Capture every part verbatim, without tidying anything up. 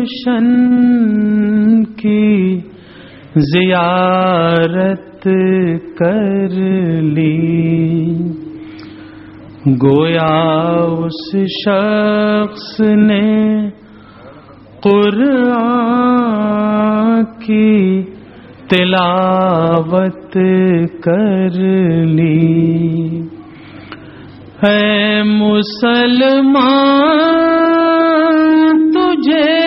گلشن کی زیارت کر لی، گویا اس شخص نے قرآن کی تلاوت کر لی۔ اے مسلمان تجھے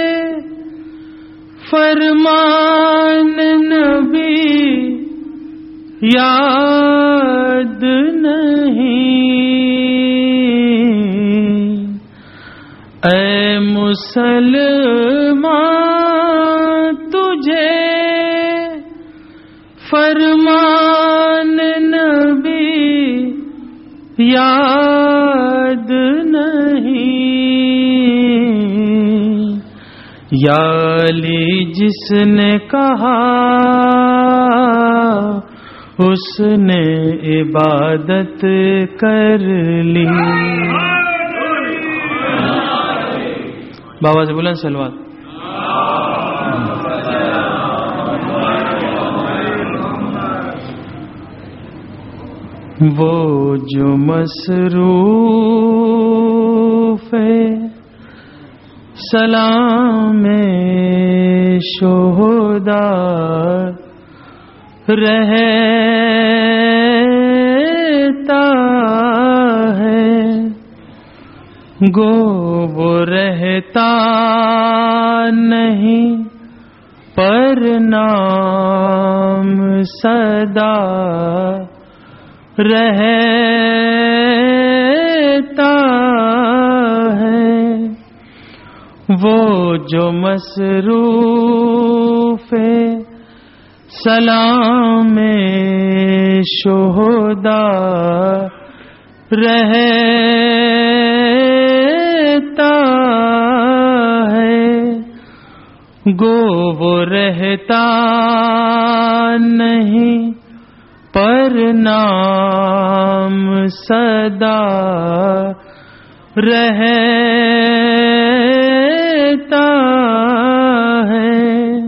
فرمان نبی یاد نہیں، اے مسلمان تجھے فرمان نبی یاد نہیں، یا علی جس نے کہا اس نے عبادت کر لی۔ بابا سے بلند صلوات۔ وہ جو مصروف سلام شہداء رہتا ہے، گو وہ رہتا نہیں پر نام صدا رہتا ہے، وہ جو مصروف سلام شہداء رہتا ہے، گو وہ رہتا نہیں پر نام صدا رہتا ہے۔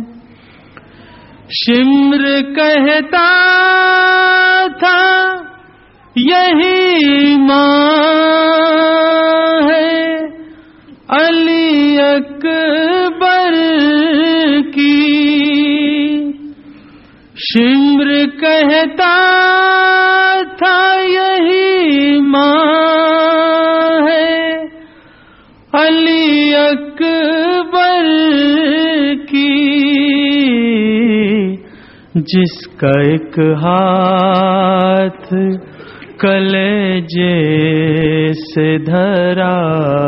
شمر کہتا تھا یہی ماں ہے علی اکبر کی، شمر کہتا تھا یہی ماں ہے علی اکبر کی، جس کا ایک ہاتھ کلیجے سے دھرا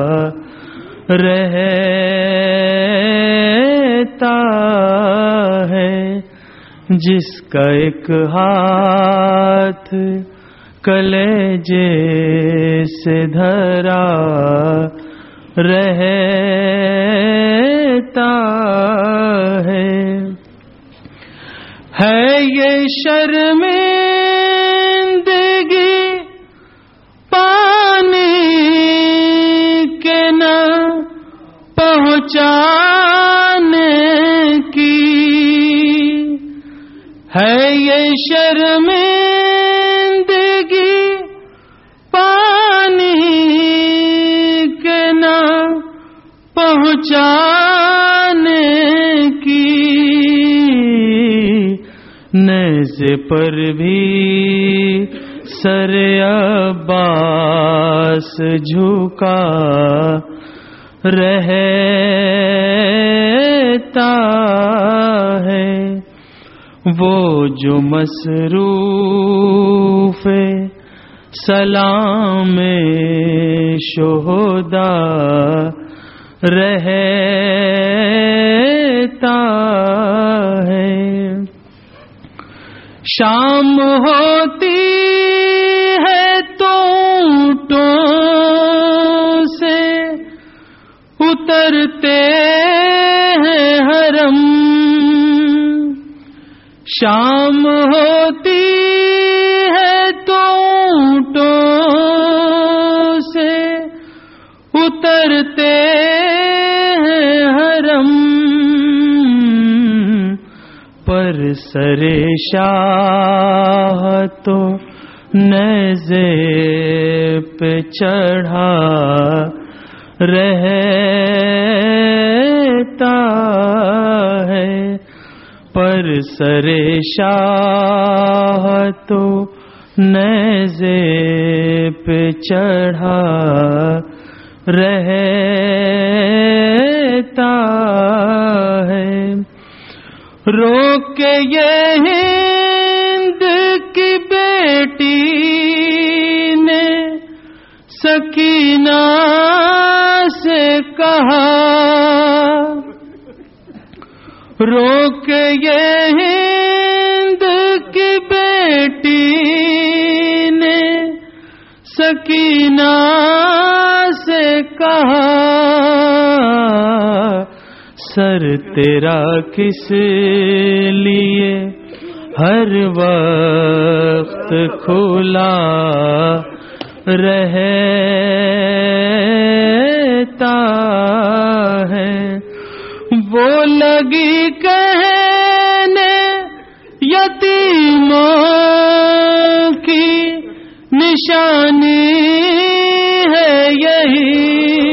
رہتا ہے، جس کا ایک ہاتھ کلیجے سے دھرا رہتا ہے۔ ہے یہ شرمندگی پانی کے نہ پہنچانے کی، ہے یہ شرمندگی پانی کے نہ پہنچانے کی، نیزے پر بھی سر عباس جھکا رہتا ہے، وہ جو مصروف سلام شہداء رہتا ہے۔ شام ہوتی ہے تو اونٹوں سے اترتے ہیں حرم، شام ہوتی ہے تو اونٹوں سے اترتے ہیں حرم، سر شاہ تو نیزے پہ چڑھا رہتا ہے، پر سر شاہ تو نیزے پہ چڑھا رہتا ہے۔ روک کے یہ ہند کی بیٹی نے سکینہ سے کہا، روک کے یہ ہند کی بیٹی نے سکینہ سے کہا، سر تیرا کس لیے ہر وقت کھلا رہتا ہے؟ وہ لگی کہنے یتیموں کی نشانی ہے یہی،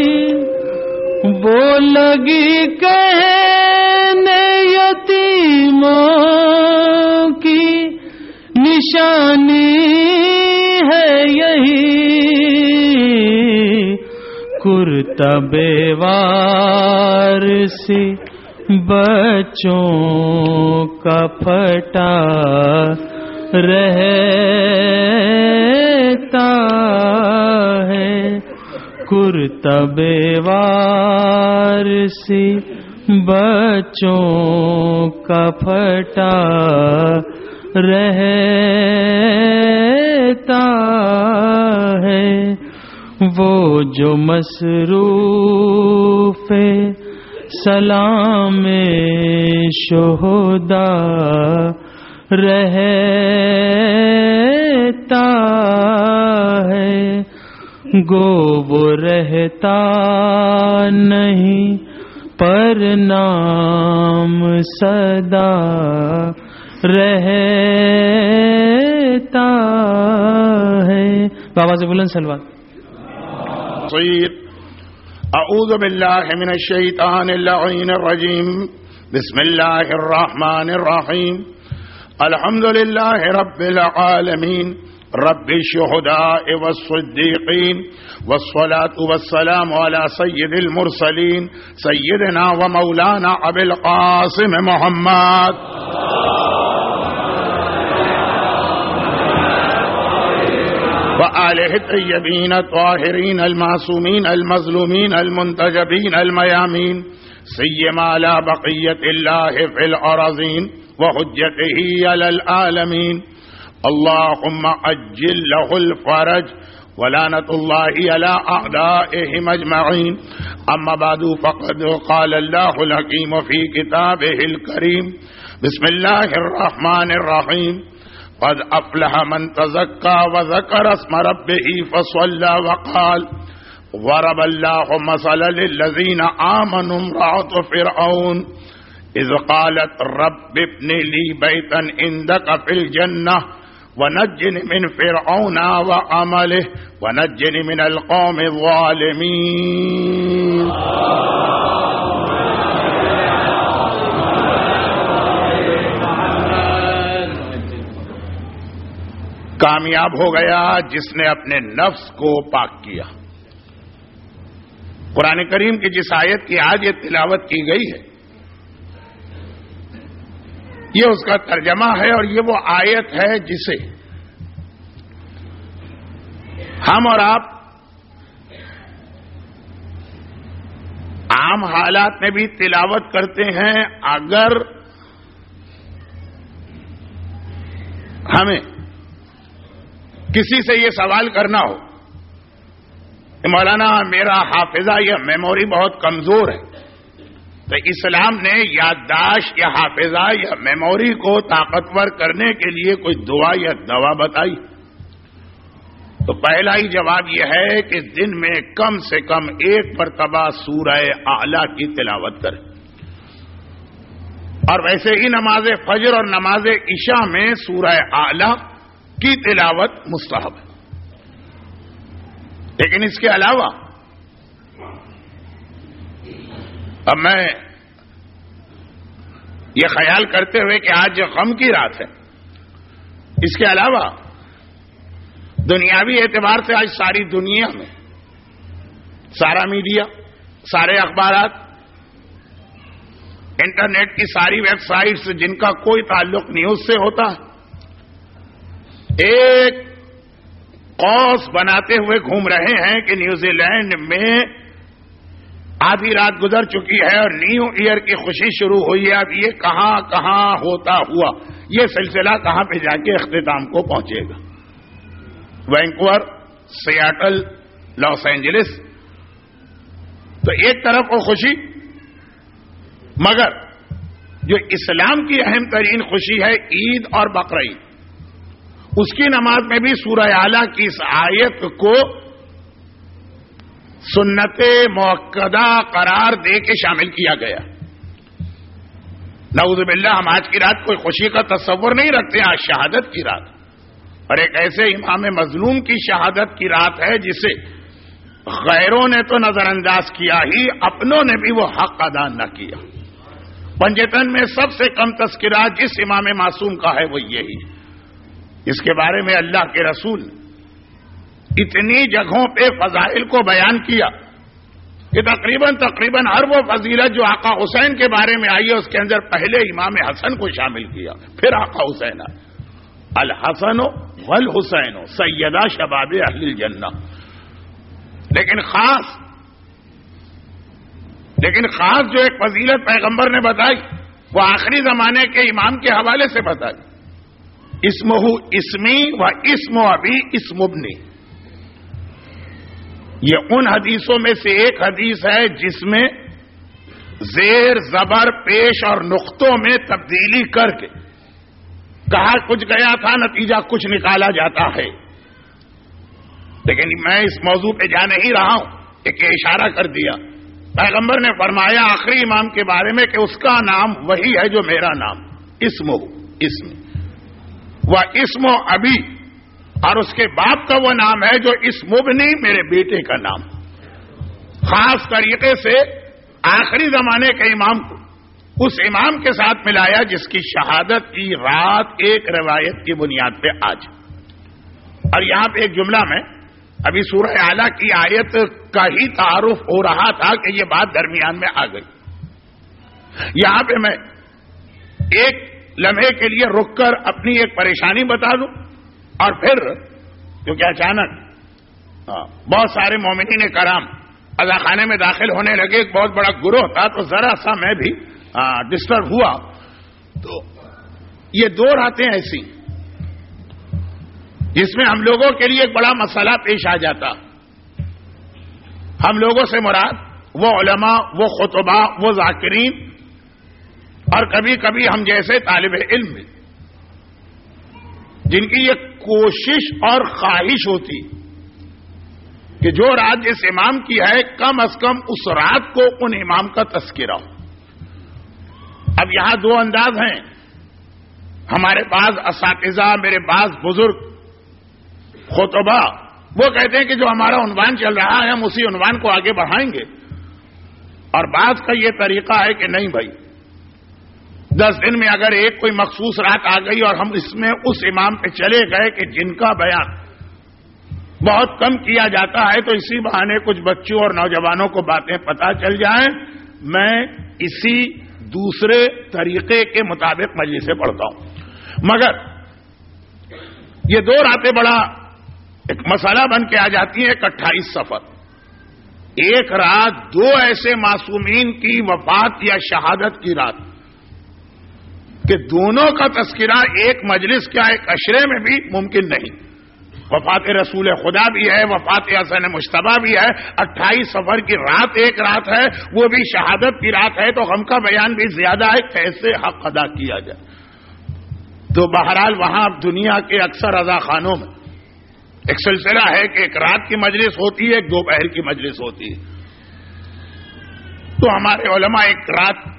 وہ لگی کہنے یتیموں کی نشانی ہے یہی، کرتا بیوار سی بچوں کا پھٹا رہتا ہے، کرتا بیوار سی بچوں کا پھٹا رہتا ہے۔ وہ جو مصروف سلام شہدا رہتا ہے، گو وہ رہتا نہیں پر نام صدا رہتا ہے۔ بابا سے بلند سلوات۔ اعوذ باللہ من الشیطان اللعین الرجیم، بسم اللہ الرحمن الرحیم، الحمد للہ رب العالمین، رب الشہداء والصدیقین، والصلاة والسلام على سید المرسلین سیدنا و مولانا ابی القاسم محمد وآلہ الطیبین الطاہرین المعصومین المظلومین المنتجبین المیامین، سیما علی بقیت اللہ فی الارضین وحجتہ علی العالمین، اللہم عجل لہ الفرج ولعنۃ اللہ علی اعدائہم اجمعین، اما بعد فقد قال اللہ الحکیم فی کتابہ الکریم، بسم اللہ الرحمن الرحیم، قد افلح من تزکا وذکر اسم ربہ فصلی وقال، ضرب اللہ مثلا للذین آمنوا امرأة فرعون اذ قالت رب ابن لی بیتا عندک فی الجنہ ونجنی من فرعون وعملہ ونجنی من القوم الظالمین۔ کامیاب ہو گیا جس نے اپنے نفس کو پاک کیا۔ قرآن کریم کی جس آیت کی آج یہ تلاوت کی گئی ہے، یہ اس کا ترجمہ ہے، اور یہ وہ آیت ہے جسے ہم اور آپ عام حالات میں بھی تلاوت کرتے ہیں۔ اگر ہمیں کسی سے یہ سوال کرنا ہو کہ مولانا میرا حافظہ یا میموری بہت کمزور ہے، تو اسلام نے یادداشت یا حافظہ یا میموری کو طاقتور کرنے کے لیے کوئی دعا یا دوا بتائی؟ تو پہلا ہی جواب یہ ہے کہ دن میں کم سے کم ایک مرتبہ سورہ اعلیٰ کی تلاوت کریں۔ اور ویسے ہی نماز فجر اور نماز عشاء میں سورہ اعلی کی تلاوت مستحب ہے. لیکن اس کے علاوہ اب میں یہ خیال کرتے ہوئے کہ آج غم کی رات ہے، اس کے علاوہ دنیاوی اعتبار سے آج ساری دنیا میں سارا میڈیا، سارے اخبارات، انٹرنیٹ کی ساری ویب سائٹس جن کا کوئی تعلق نیوز سے ہوتا ہے، ایک قوس بناتے ہوئے گھوم رہے ہیں کہ نیوزی لینڈ میں آدھی رات گزر چکی ہے اور نیو ایئر کی خوشی شروع ہوئی ہے. اب یہ کہاں کہاں ہوتا ہوا یہ سلسلہ کہاں پہ جا کے اختتام کو پہنچے گا. وینکوور، سیاٹل، لاس اینجلس، تو ایک طرف وہ خوشی، مگر جو اسلام کی اہم ترین خوشی ہے عید اور بقرعید، اس کی نماز میں بھی سورہ اعلی کی اس آیت کو سنت موقدہ قرار دے کے شامل کیا گیا. نعوذ باللہ ہم آج کی رات کوئی خوشی کا تصور نہیں رکھتے. آج شہادت کی رات اور ایک ایسے امام مظلوم کی شہادت کی رات ہے جسے غیروں نے تو نظر انداز کیا ہی، اپنوں نے بھی وہ حق ادا نہ کیا. پنجتن میں سب سے کم تذکرہ جس امام معصوم کا ہے وہ یہی. اس کے بارے میں اللہ کے رسول اتنی جگہوں پہ فضائل کو بیان کیا کہ تقریباً تقریباً ہر وہ فضیلت جو آقا حسین کے بارے میں آئی ہے اس کے اندر پہلے امام حسن کو شامل کیا، پھر آقا حسین آئے. الحسن والحسین سیدہ شباب اہل الجنہ. لیکن خاص لیکن خاص جو ایک فضیلت پیغمبر نے بتائی وہ آخری زمانے کے امام کے حوالے سے بتائی. اسمہ اسمی و اسم ابی اسم ابنی. یہ ان حدیثوں میں سے ایک حدیث ہے جس میں زیر زبر پیش اور نقطوں میں تبدیلی کر کے کہا کچھ گیا تھا، نتیجہ کچھ نکالا جاتا ہے. لیکن میں اس موضوع پہ جا نہیں رہا ہوں، ایک اشارہ کر دیا. پیغمبر نے فرمایا آخری امام کے بارے میں کہ اس کا نام وہی ہے جو میرا نام، اسم اسم و اسم ابی، اور اس کے باپ کا وہ نام ہے جو اسم ابنی، میرے بیٹے کا نام. خاص طریقے سے آخری زمانے کے امام کو اس امام کے ساتھ ملایا جس کی شہادت کی رات ایک روایت کی بنیاد پہ آج. اور یہاں پہ ایک جملہ میں ابھی سورہ اعلیٰ کی آیت کا ہی تعارف ہو رہا تھا کہ یہ بات درمیان میں آ گئی. یہاں پہ میں ایک لمحے کے لیے رک کر اپنی ایک پریشانی بتا دوں اور پھر کیونکہ اچانک بہت سارے مومنین کرام عزا خانے میں داخل ہونے لگے، ایک بہت بڑا گروہ تھا، تو ذرا سا میں بھی ڈسٹرب ہوا. تو یہ دو راتیں ایسی جس میں ہم لوگوں کے لیے ایک بڑا مسئلہ پیش آ جاتا. ہم لوگوں سے مراد وہ علماء، وہ خطباء، وہ ذاکرین اور کبھی کبھی ہم جیسے طالب علم جن کی یہ کوشش اور خواہش ہوتی کہ جو رات جس امام کی ہے کم از کم اس رات کو ان امام کا تذکرہ ہو. اب یہاں دو انداز ہیں. ہمارے بعض اساتذہ، میرے بعض بزرگ خطبہ وہ کہتے ہیں کہ جو ہمارا عنوان چل رہا ہے ہم اسی عنوان کو آگے بڑھائیں گے، اور بعض کا یہ طریقہ ہے کہ نہیں بھائی، دس دن میں اگر ایک کوئی مخصوص رات آ گئی اور ہم اس میں اس امام پہ چلے گئے کہ جن کا بیان بہت کم کیا جاتا ہے تو اسی بہانے کچھ بچوں اور نوجوانوں کو باتیں پتہ چل جائیں. میں اسی دوسرے طریقے کے مطابق مجلس سے پڑھتا ہوں. مگر یہ دو راتیں بڑا ایک مسئلہ بن کے آ جاتی ہیں. ایک اٹھائیس سفر، ایک رات دو ایسے معصومین کی وفات یا شہادت کی رات کہ دونوں کا تذکرہ ایک مجلس کیا ایک عشرے میں بھی ممکن نہیں. وفات رسول خدا بھی ہے، وفات حسن مجتبیٰ بھی ہے، اٹھائیس سفر کی رات ایک رات ہے، وہ بھی شہادت کی رات ہے، تو غم کا بیان بھی زیادہ ہے. کیسے حق ادا کیا جائے؟ تو بہرحال وہاں اب دنیا کے اکثر رضا خانوں میں ایک سلسلہ ہے کہ ایک رات کی مجلس ہوتی ہے، ایک دوپہر کی مجلس ہوتی ہے. تو ہمارے علماء ایک رات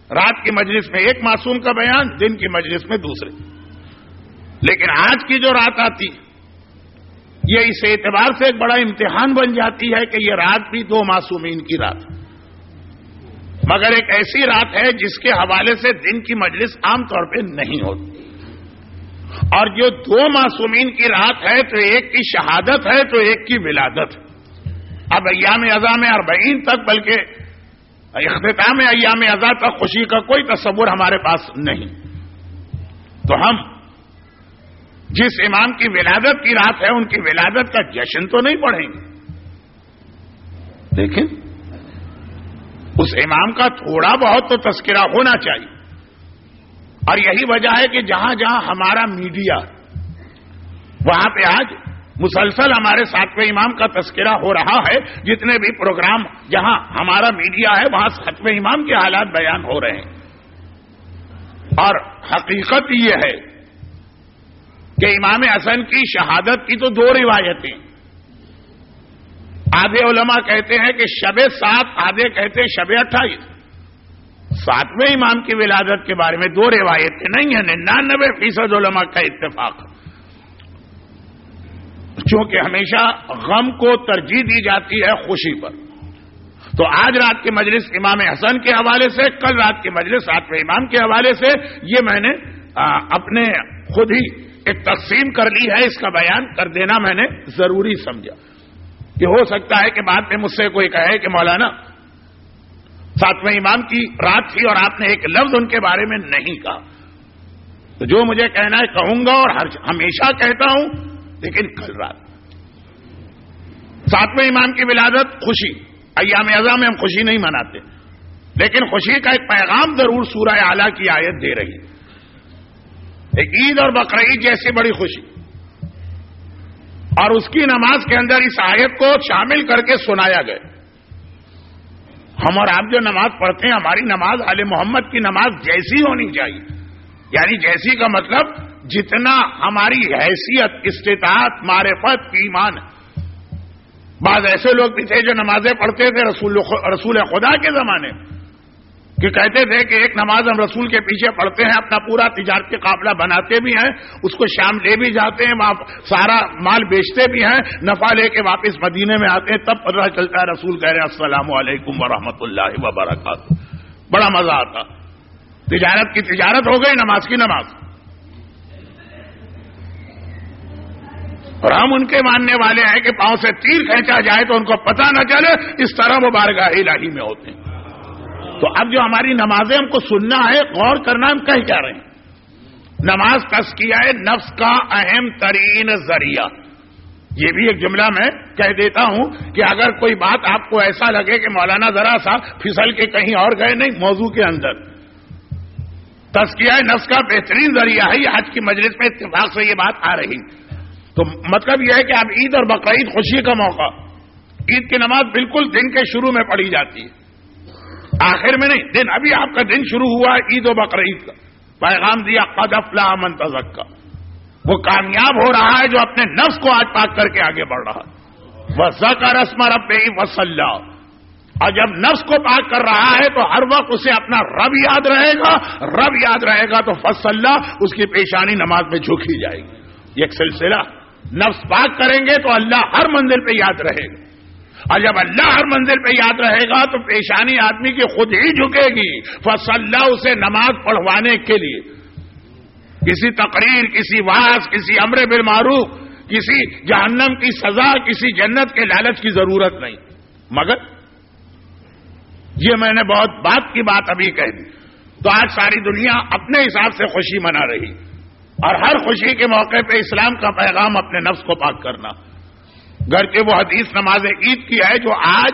رات کی مجلس میں ایک معصوم کا بیان، دن کی مجلس میں دوسرے. لیکن آج کی جو رات آتی یہ اس اعتبار سے ایک بڑا امتحان بن جاتی ہے کہ یہ رات بھی دو معصومین کی رات ہے، مگر ایک ایسی رات ہے جس کے حوالے سے دن کی مجلس عام طور پہ نہیں ہوتی. اور جو دو معصومین کی رات ہے تو ایک کی شہادت ہے تو ایک کی ولادت ہے. اب ایام ازا میں اربعین تک بلکہ اختتام ایام ازا تک خوشی کا کوئی تصور ہمارے پاس نہیں. تو ہم جس امام کی ولادت کی رات ہے ان کی ولادت کا جشن تو نہیں پڑھیں گے، لیکن اس امام کا تھوڑا بہت تو تذکرہ ہونا چاہیے. اور یہی وجہ ہے کہ جہاں جہاں ہمارا میڈیا، وہاں پہ آج مسلسل ہمارے ساتویں امام کا تذکرہ ہو رہا ہے. جتنے بھی پروگرام جہاں ہمارا میڈیا ہے وہاں ساتویں امام کے حالات بیان ہو رہے ہیں. اور حقیقت یہ ہے کہ امام حسن کی شہادت کی تو دو روایتیں، آدھے علماء کہتے ہیں کہ شب سات، آدھے کہتے ہیں شب اٹھائیس. ساتویں امام کی ولادت کے بارے میں دو روایتیں نہیں ہیں، ننانوے فیصد علماء کا اتفاق. چونکہ ہمیشہ غم کو ترجیح دی جاتی ہے خوشی پر، تو آج رات کی مجلس امام حسن کے حوالے سے، کل رات کی مجلس ساتویں امام کے حوالے سے، یہ میں نے اپنے خود ہی ایک تقسیم کر لی ہے. اس کا بیان کر دینا میں نے ضروری سمجھا کہ ہو سکتا ہے کہ بعد میں مجھ سے کوئی کہے کہ مولانا ساتویں امام کی رات تھی اور آپ نے ایک لفظ ان کے بارے میں نہیں کہا. تو جو مجھے کہنا ہے کہوں گا اور ہر ہمیشہ کہتا ہوں. لیکن کل رات ساتویں امام کی ولادت، خوشی، ایام ازا میں ہم خوشی نہیں مناتے، لیکن خوشی کا ایک پیغام ضرور سورہ اعلیٰ کی آیت دے رہی. ایک عید اور بقرعید جیسی بڑی خوشی، اور اس کی نماز کے اندر اس آیت کو شامل کر کے سنایا گیا. ہم اور آپ جو نماز پڑھتے ہیں، ہماری نماز آل محمد کی نماز جیسی ہونی چاہیے. یعنی جیسی کا مطلب جتنا ہماری حیثیت، استطاعت، معرفت، ایمان. بعض ایسے لوگ بھی تھے جو نمازیں پڑھتے تھے رسول رسول خدا کے زمانے کہ کہتے تھے کہ ایک نماز ہم رسول کے پیچھے پڑھتے ہیں، اپنا پورا تجارتی قافلہ بناتے بھی ہیں، اس کو شام لے بھی جاتے ہیں، وہاں سارا مال بیچتے بھی ہیں، نفع لے کے واپس مدینے میں آتے ہیں، تب پتہ چلتا ہے رسول کہہ رہے ہیں السلام علیکم ورحمۃ اللہ وبرکاتہ. بڑا مزہ آتا. تجارت کی تجارت ہو گئی، نماز کی نماز. اور ہم ان کے ماننے والے ہیں کہ پاؤں سے تیر کھینچا جائے تو ان کو پتہ نہ چلے، اس طرح وہ بارگاہ الہی میں ہوتے ہیں. تو اب جو ہماری نمازیں ہم کو سننا ہے، غور کرنا، ہم کہہ کیا رہے ہیں. نماز تزکیہ نفس کا اہم ترین ذریعہ. یہ بھی ایک جملہ میں کہہ دیتا ہوں کہ اگر کوئی بات آپ کو ایسا لگے کہ مولانا ذرا سا پھسل کے کہیں اور گئے، نہیں، موضوع کے اندر تزکیہ نفس کا بہترین ذریعہ ہے. یہ آج کی مجلس میں اتفاق سے یہ بات آ رہی. تو مطلب یہ ہے کہ اب عید اور بقرعید خوشی کا موقع. عید کی نماز بالکل دن کے شروع میں پڑھی جاتی ہے، آخر میں نہیں. دن ابھی آپ کا دن شروع ہوا ہے عید و بقرعید کا. پیغام دیا قد افلح من تزکا. وہ کامیاب ہو رہا ہے جو اپنے نفس کو آج پاک کر کے آگے بڑھ رہا ہے. وذکر اسم ربہ وصلی. اور جب نفس کو پاک کر رہا ہے تو ہر وقت اسے اپنا رب یاد رہے گا. رب یاد رہے گا تو فصلی، اس کی پیشانی نماز میں جھکی جائے گی. یہ ایک سلسلہ. نفس پاک کریں گے تو اللہ ہر منزل پہ یاد رہے گا، اور جب اللہ ہر منزل پہ یاد رہے گا تو پیشانی آدمی کی خود ہی جھکے گی. فصلی، اسے نماز پڑھوانے کے لیے کسی تقریر، کسی وعظ، کسی امر بالمعروف، کسی جہنم کی سزا، کسی جنت کے لالچ کی ضرورت نہیں. مگر یہ میں نے بہت بات کی بات ابھی کہہ دی. تو آج ساری دنیا اپنے حساب سے خوشی منا رہی، اور ہر خوشی کے موقع پہ اسلام کا پیغام اپنے نفس کو پاک کرنا. گھر کے وہ حدیث نماز عید کی ہے جو آج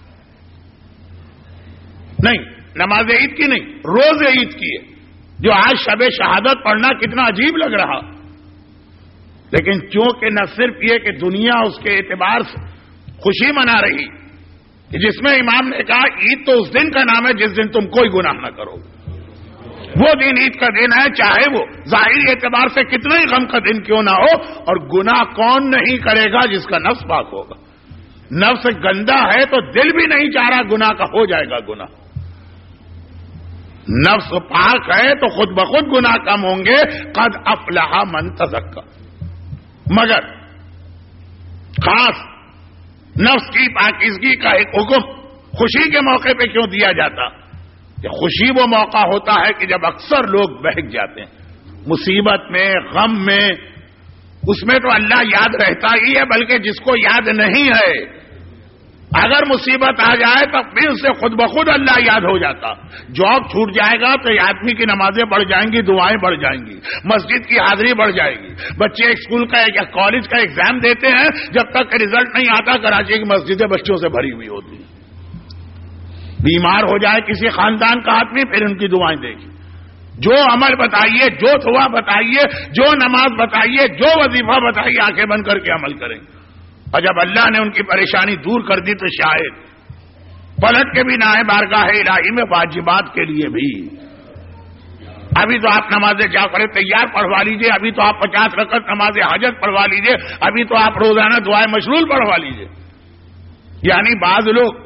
نہیں، نماز عید کی نہیں، روز عید کی ہے جو آج شب شہادت پڑھنا کتنا عجیب لگ رہا. لیکن چونکہ نہ صرف یہ کہ دنیا اس کے اعتبار سے خوشی منا رہی کہ جس میں امام نے کہا عید تو اس دن کا نام ہے جس دن تم کوئی گناہ نہ کرو. وہ دن عید کا دن ہے، چاہے وہ ظاہری اعتبار سے کتنا ہی غم کا دن کیوں نہ ہو. اور گناہ کون نہیں کرے گا جس کا نفس پاک ہوگا. نفس گندا ہے تو دل بھی نہیں چاہ رہا گناہ کا، ہو جائے گا گناہ. نفس پاک ہے تو خود بخود گناہ کم ہوں گے. قد افلح من تزکا. مگر خاص نفس کی پاکیزگی کا ایک حکم خوشی کے موقع پہ کیوں دیا جاتا؟ کہ خوشی وہ موقع ہوتا ہے کہ جب اکثر لوگ بہک جاتے ہیں مصیبت میں، غم میں. اس میں تو اللہ یاد رہتا ہی ہے، بلکہ جس کو یاد نہیں ہے اگر مصیبت آ جائے تو پھر اسے خود بخود اللہ یاد ہو جاتا. جاب چھوٹ جائے گا تو آدمی کی نمازیں بڑھ جائیں گی، دعائیں بڑھ جائیں گی، مسجد کی حاضری بڑھ جائے گی. بچے اسکول کا یا کالج کا ایگزام دیتے ہیں، جب تک رزلٹ نہیں آتا کراچی کی مسجدیں بچوں سے بھری ہوئی ہوتی ہیں. بیمار ہو جائے کسی خاندان کا آدمی، پھر ان کی دعائیں دیکھیں. جو عمل بتائیے، جو دعا بتائیے، جو نماز بتائیے، جو وظیفہ بتائیے، آنکھیں بند کر کے عمل کریں. اور جب اللہ نے ان کی پریشانی دور کر دی تو شاید پلٹ کے بھی نہ آئے بارگاہ الہی میں واجبات کے لیے بھی. ابھی تو آپ نماز جعفر تیار پڑھوا لیجئے، ابھی تو آپ پچاس رکعت نماز حاجت پڑھوا لیجئے، ابھی تو آپ روزانہ دعائیں مشغول پڑھوا لیجئے. یعنی بعض لوگ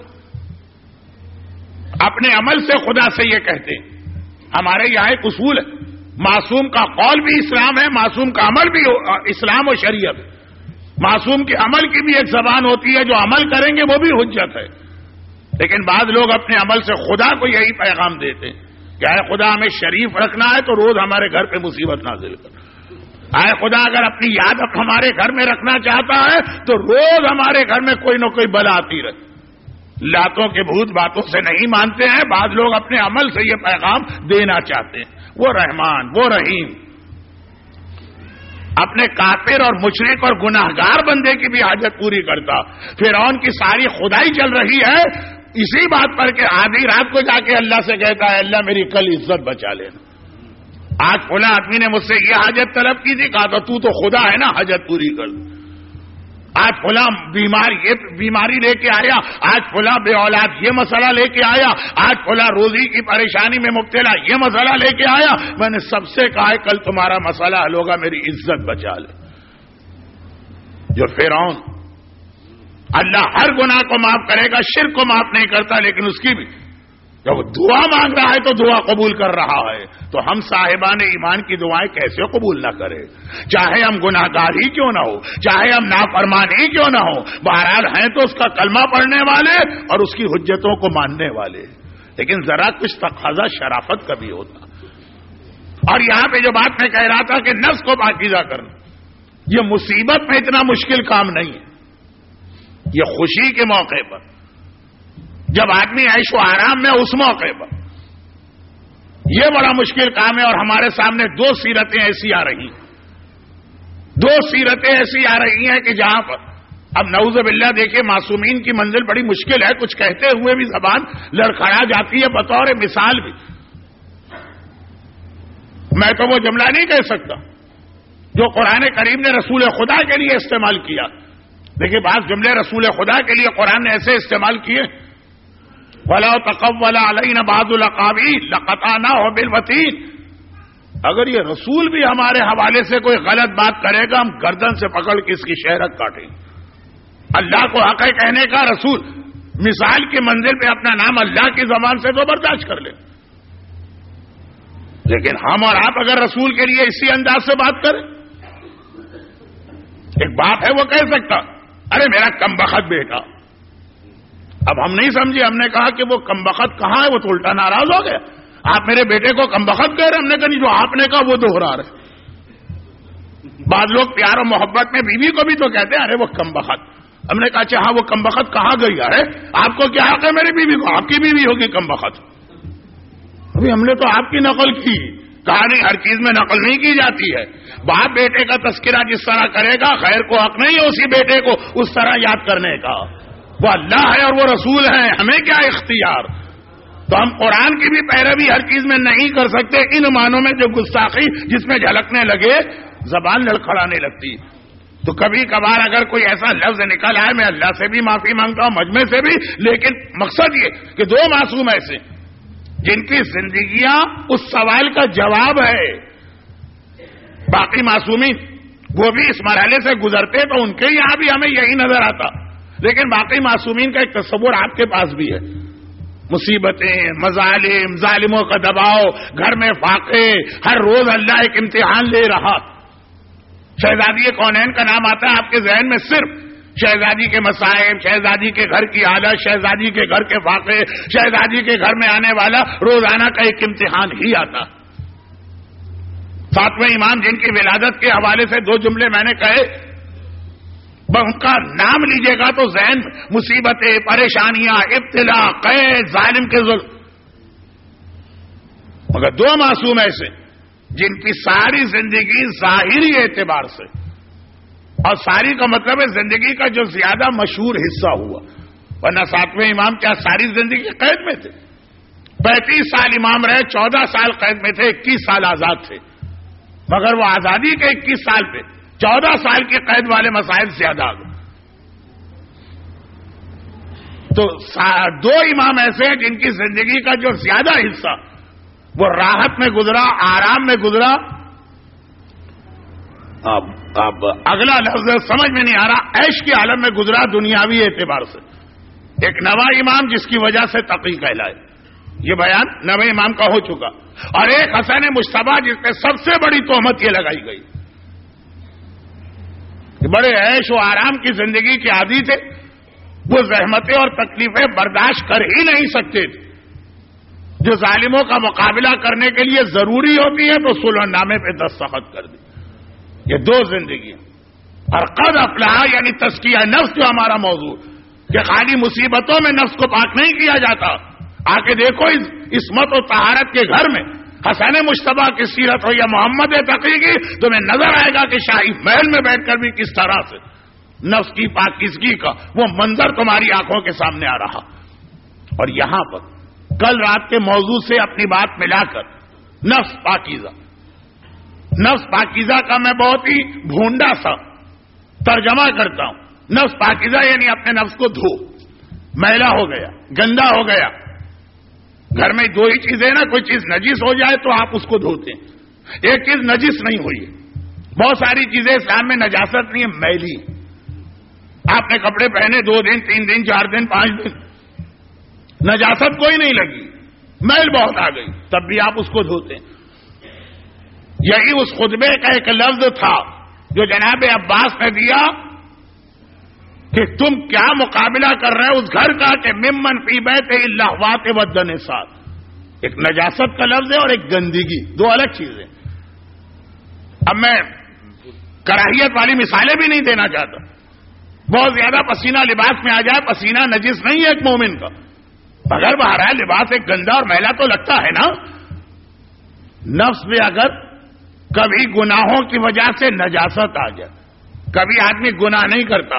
اپنے عمل سے خدا سے یہ کہتے ہیں. ہمارے یہاں ایک اصول ہے، معصوم کا قول بھی اسلام ہے، معصوم کا عمل بھی اسلام و شریعت ہے. معصوم کے عمل کی بھی ایک زبان ہوتی ہے، جو عمل کریں گے وہ بھی حجت ہے. لیکن بعض لوگ اپنے عمل سے خدا کو یہی پیغام دیتے ہیں کہ اے خدا ہمیں شریف رکھنا ہے تو روز ہمارے گھر پہ مصیبت نازل کر. اے خدا اگر اپنی یاد ہمارے گھر میں رکھنا چاہتا ہے تو روز ہمارے گھر میں کوئی نہ کوئی بلا آتی رہے. لاتوں کے بھوت باتوں سے نہیں مانتے ہیں، بعض لوگ اپنے عمل سے یہ پیغام دینا چاہتے ہیں. وہ رحمان، وہ رحیم اپنے کافر اور مشرک اور گناہگار بندے کی بھی حاجت پوری کرتا. فرعون کی ساری خدائی چل رہی ہے اسی بات پر کہ آدھی رات کو جا کے اللہ سے کہتا ہے اللہ میری کل عزت بچا لینا. آج فلاں آدمی نے مجھ سے یہ حاجت طلب کی تھی، کہا تو تو خدا ہے نا، حاجت پوری کر. آج فلاں بیمار یہ بیماری لے کے آیا، آج فلاں بے اولاد یہ مسئلہ لے کے آیا، آج فلاں روزی کی پریشانی میں مبتلا یہ مسئلہ لے کے آیا. میں نے سب سے کہا ہے کل تمہارا مسئلہ حل ہوگا، میری عزت بچا لے. جو فرعون اللہ ہر گناہ کو معاف کرے گا، شرک کو معاف نہیں کرتا، لیکن اس کی بھی جب دعا مانگ رہا ہے تو دعا قبول کر رہا ہے. تو ہم صاحبان ایمان کی دعائیں کیسے قبول نہ کرے؟ چاہے ہم گناہ گار ہی کیوں نہ ہو، چاہے ہم نافرمان ہی کیوں نہ ہو، بہرحال ہیں تو اس کا کلمہ پڑھنے والے اور اس کی حجتوں کو ماننے والے. لیکن ذرا کچھ تقاضا شرافت کا بھی ہوتا. اور یہاں پہ جو بات میں کہہ رہا تھا کہ نفس کو پاکیزہ کرنا، یہ مصیبت میں اتنا مشکل کام نہیں ہے. یہ خوشی کے موقع پر جب آدمی عیش و آرام میں اس موقع پر یہ بڑا مشکل کام ہے. اور ہمارے سامنے دو سیرتیں ایسی آ رہی ہیں دو سیرتیں ایسی آ رہی ہیں کہ جہاں پر اب نعوذ باللہ دیکھیں معصومین کی منزل بڑی مشکل ہے. کچھ کہتے ہوئے بھی زبان لڑکھڑا جاتی ہے. بطور مثال بھی میں تو وہ جملہ نہیں کہہ سکتا جو قرآن کریم نے رسول خدا کے لیے استعمال کیا. دیکھیے بعض جملے رسول خدا کے لیے قرآن نے ایسے استعمال کیے، وَلَا تَقَوَّلَ عَلَيْنَا بَعْضُ الْأَقَاوِيلِ لَقَطَعْنَاهُ بِالْوَتِينِ. اگر یہ رسول بھی ہمارے حوالے سے کوئی غلط بات کرے گا، ہم گردن سے پکڑ کے اس کی شہرت کاٹیں. اللہ کو حق کہنے کا رسول مثال کی منزل پہ اپنا نام اللہ کی زبان سے تو برداشت کر لے، لیکن ہم اور آپ اگر رسول کے لیے اسی انداز سے بات کریں، ایک باپ ہے وہ کہہ سکتا ارے میرا کمبخت بیٹا. اب ہم نہیں سمجھے، ہم نے کہا کہ وہ کمبخت کہاں ہے، وہ تو الٹا ناراض ہو گیا. آپ میرے بیٹے کو کمبخت کہہ رہے، ہم نے کہا نہیں جو آپ نے کہا وہ دوہرا رہے. بعض لوگ پیار و محبت میں بیوی کو بھی تو کہتے ہیں ارے وہ کمبخت. ہم نے کہا اچھا ہاں وہ کمبخت کہاں گئی ہے، آپ کو کیا حق ہے میری بیوی کو، آپ کی بیوی ہوگی کمبخت. ابھی ہم نے تو آپ کی نقل کی، کہا نہیں ہر چیز میں نقل نہیں کی جاتی ہے. باپ بیٹے کا تذکرہ جس طرح کرے گا خیر کو حق نہیں ہے اسی بیٹے کو اس طرح یاد کرنے کا. وہ اللہ ہے اور وہ رسول ہے، ہمیں کیا اختیار. تو ہم قرآن کی بھی پیروی ہر چیز میں نہیں کر سکتے. ان معنوں میں جو گستاخی جس میں جھلکنے لگے زبان لڑکھڑانے لگتی. تو کبھی کبھار اگر کوئی ایسا لفظ نکل آئے میں اللہ سے بھی معافی مانگتا ہوں، مجمع سے بھی، لیکن مقصد یہ کہ دو معصوم ایسے جن کی زندگیاں اس سوال کا جواب ہے. باقی معصومین وہ بھی اس مرحلے سے گزرتے تو ان کے یہاں بھی ہمیں یہی نظر آتا، لیکن باقی معصومین کا ایک تصور آپ کے پاس بھی ہے. مصیبتیں، مظالم، ظالموں کا دباؤ، گھر میں فاقے، ہر روز اللہ ایک امتحان لے رہا. شہزادی کونین کا نام آتا ہے آپ کے ذہن میں صرف شہزادی کے مصائب، شہزادی کے گھر کی حالت، شہزادی کے گھر کے فاقے، شہزادی کے گھر میں آنے والا روزانہ کا ایک امتحان ہی آتا. ساتویں امام جن کی ولادت کے حوالے سے دو جملے میں نے کہے، ان کا نام لیجیے گا تو ذہن مصیبتیں، پریشانیاں، ابتلا، قید، ظالم کے ظلم. مگر دو معصوم ایسے جن کی ساری زندگی ظاہری اعتبار سے، اور ساری کا مطلب ہے زندگی کا جو زیادہ مشہور حصہ ہوا، ورنہ ساتویں امام کیا ساری زندگی قید میں تھے؟ پینتیس سال امام رہے، چودہ سال قید میں تھے، اکیس سال آزاد تھے. مگر وہ آزادی کے اکیس سال پہ چودہ سال کے قید والے مسائل زیادہ آ گئے. تو دو امام ایسے ہیں جن کی زندگی کا جو زیادہ حصہ وہ راحت میں گزرا، آرام میں گزرا. اب اب اگلا لفظ سمجھ میں نہیں آ رہا، عیش کے عالم میں گزرا دنیاوی اعتبار سے. ایک نواں امام جس کی وجہ سے تقی کہلائے، یہ بیان نویں امام کا ہو چکا. اور ایک حسن مجتبی جس پہ سب سے بڑی تہمت یہ لگائی گئی کہ بڑے عیش و آرام کی زندگی کے عادی تھے، وہ زحمتیں اور تکلیفیں برداشت کر ہی نہیں سکتے تھے جو ظالموں کا مقابلہ کرنے کے لیے ضروری ہوتی ہے، تو صلح نامے پہ دستخط کر دی. یہ دو زندگیاں. اور قد افلاح یعنی تزکیہ نفس جو ہمارا موضوع کہ خالی مصیبتوں میں نفس کو پاک نہیں کیا جاتا. آ کے دیکھو اس عصمت و طہارت کے گھر میں حسن مجتبی کی سیرت ہو یا محمد تقی کی، تمہیں نظر آئے گا کہ شاہی محل میں بیٹھ کر بھی کس طرح سے نفس کی پاکیزگی کا وہ منظر تمہاری آنکھوں کے سامنے آ رہا. اور یہاں پر کل رات کے موضوع سے اپنی بات ملا کر نفس پاکیزہ، نفس پاکیزہ کا میں بہت ہی بھونڈا سا ترجمہ کرتا ہوں. نفس پاکیزہ یعنی اپنے نفس کو دھو، میلا ہو گیا، گندا ہو گیا. گھر میں دو ہی چیزیں نا، کوئی چیز نجس ہو جائے تو آپ اس کو دھوتے ہیں، ایک چیز نجس نہیں ہوئی ہے. بہت ساری چیزیں اسلام میں نجاست نہیں ہے، میلی. آپ نے کپڑے پہنے دو دن، تین دن، چار دن، پانچ دن، نجاست کوئی نہیں لگی، میل بہت آ گئی، تب بھی آپ اس کو دھوتے ہیں. یہی اس خطبے کا ایک لفظ تھا جو جناب عباس نے دیا کہ تم کیا مقابلہ کر رہے ہو اس گھر کا کہ ممن فی بیت اللہوات والدنسات. ایک نجاست کا لفظ ہے اور ایک گندگی، دو الگ چیزیں. اب میں کراہیت والی مثالیں بھی نہیں دینا چاہتا. بہت زیادہ پسینہ لباس میں آ جائے، پسینہ نجس نہیں ہے ایک مومن کا، اگر بہرحال لباس ایک گندا اور میلا تو لگتا ہے نا. نفس میں اگر کبھی گناہوں کی وجہ سے نجاست آ جائے، کبھی آدمی گناہ نہیں کرتا،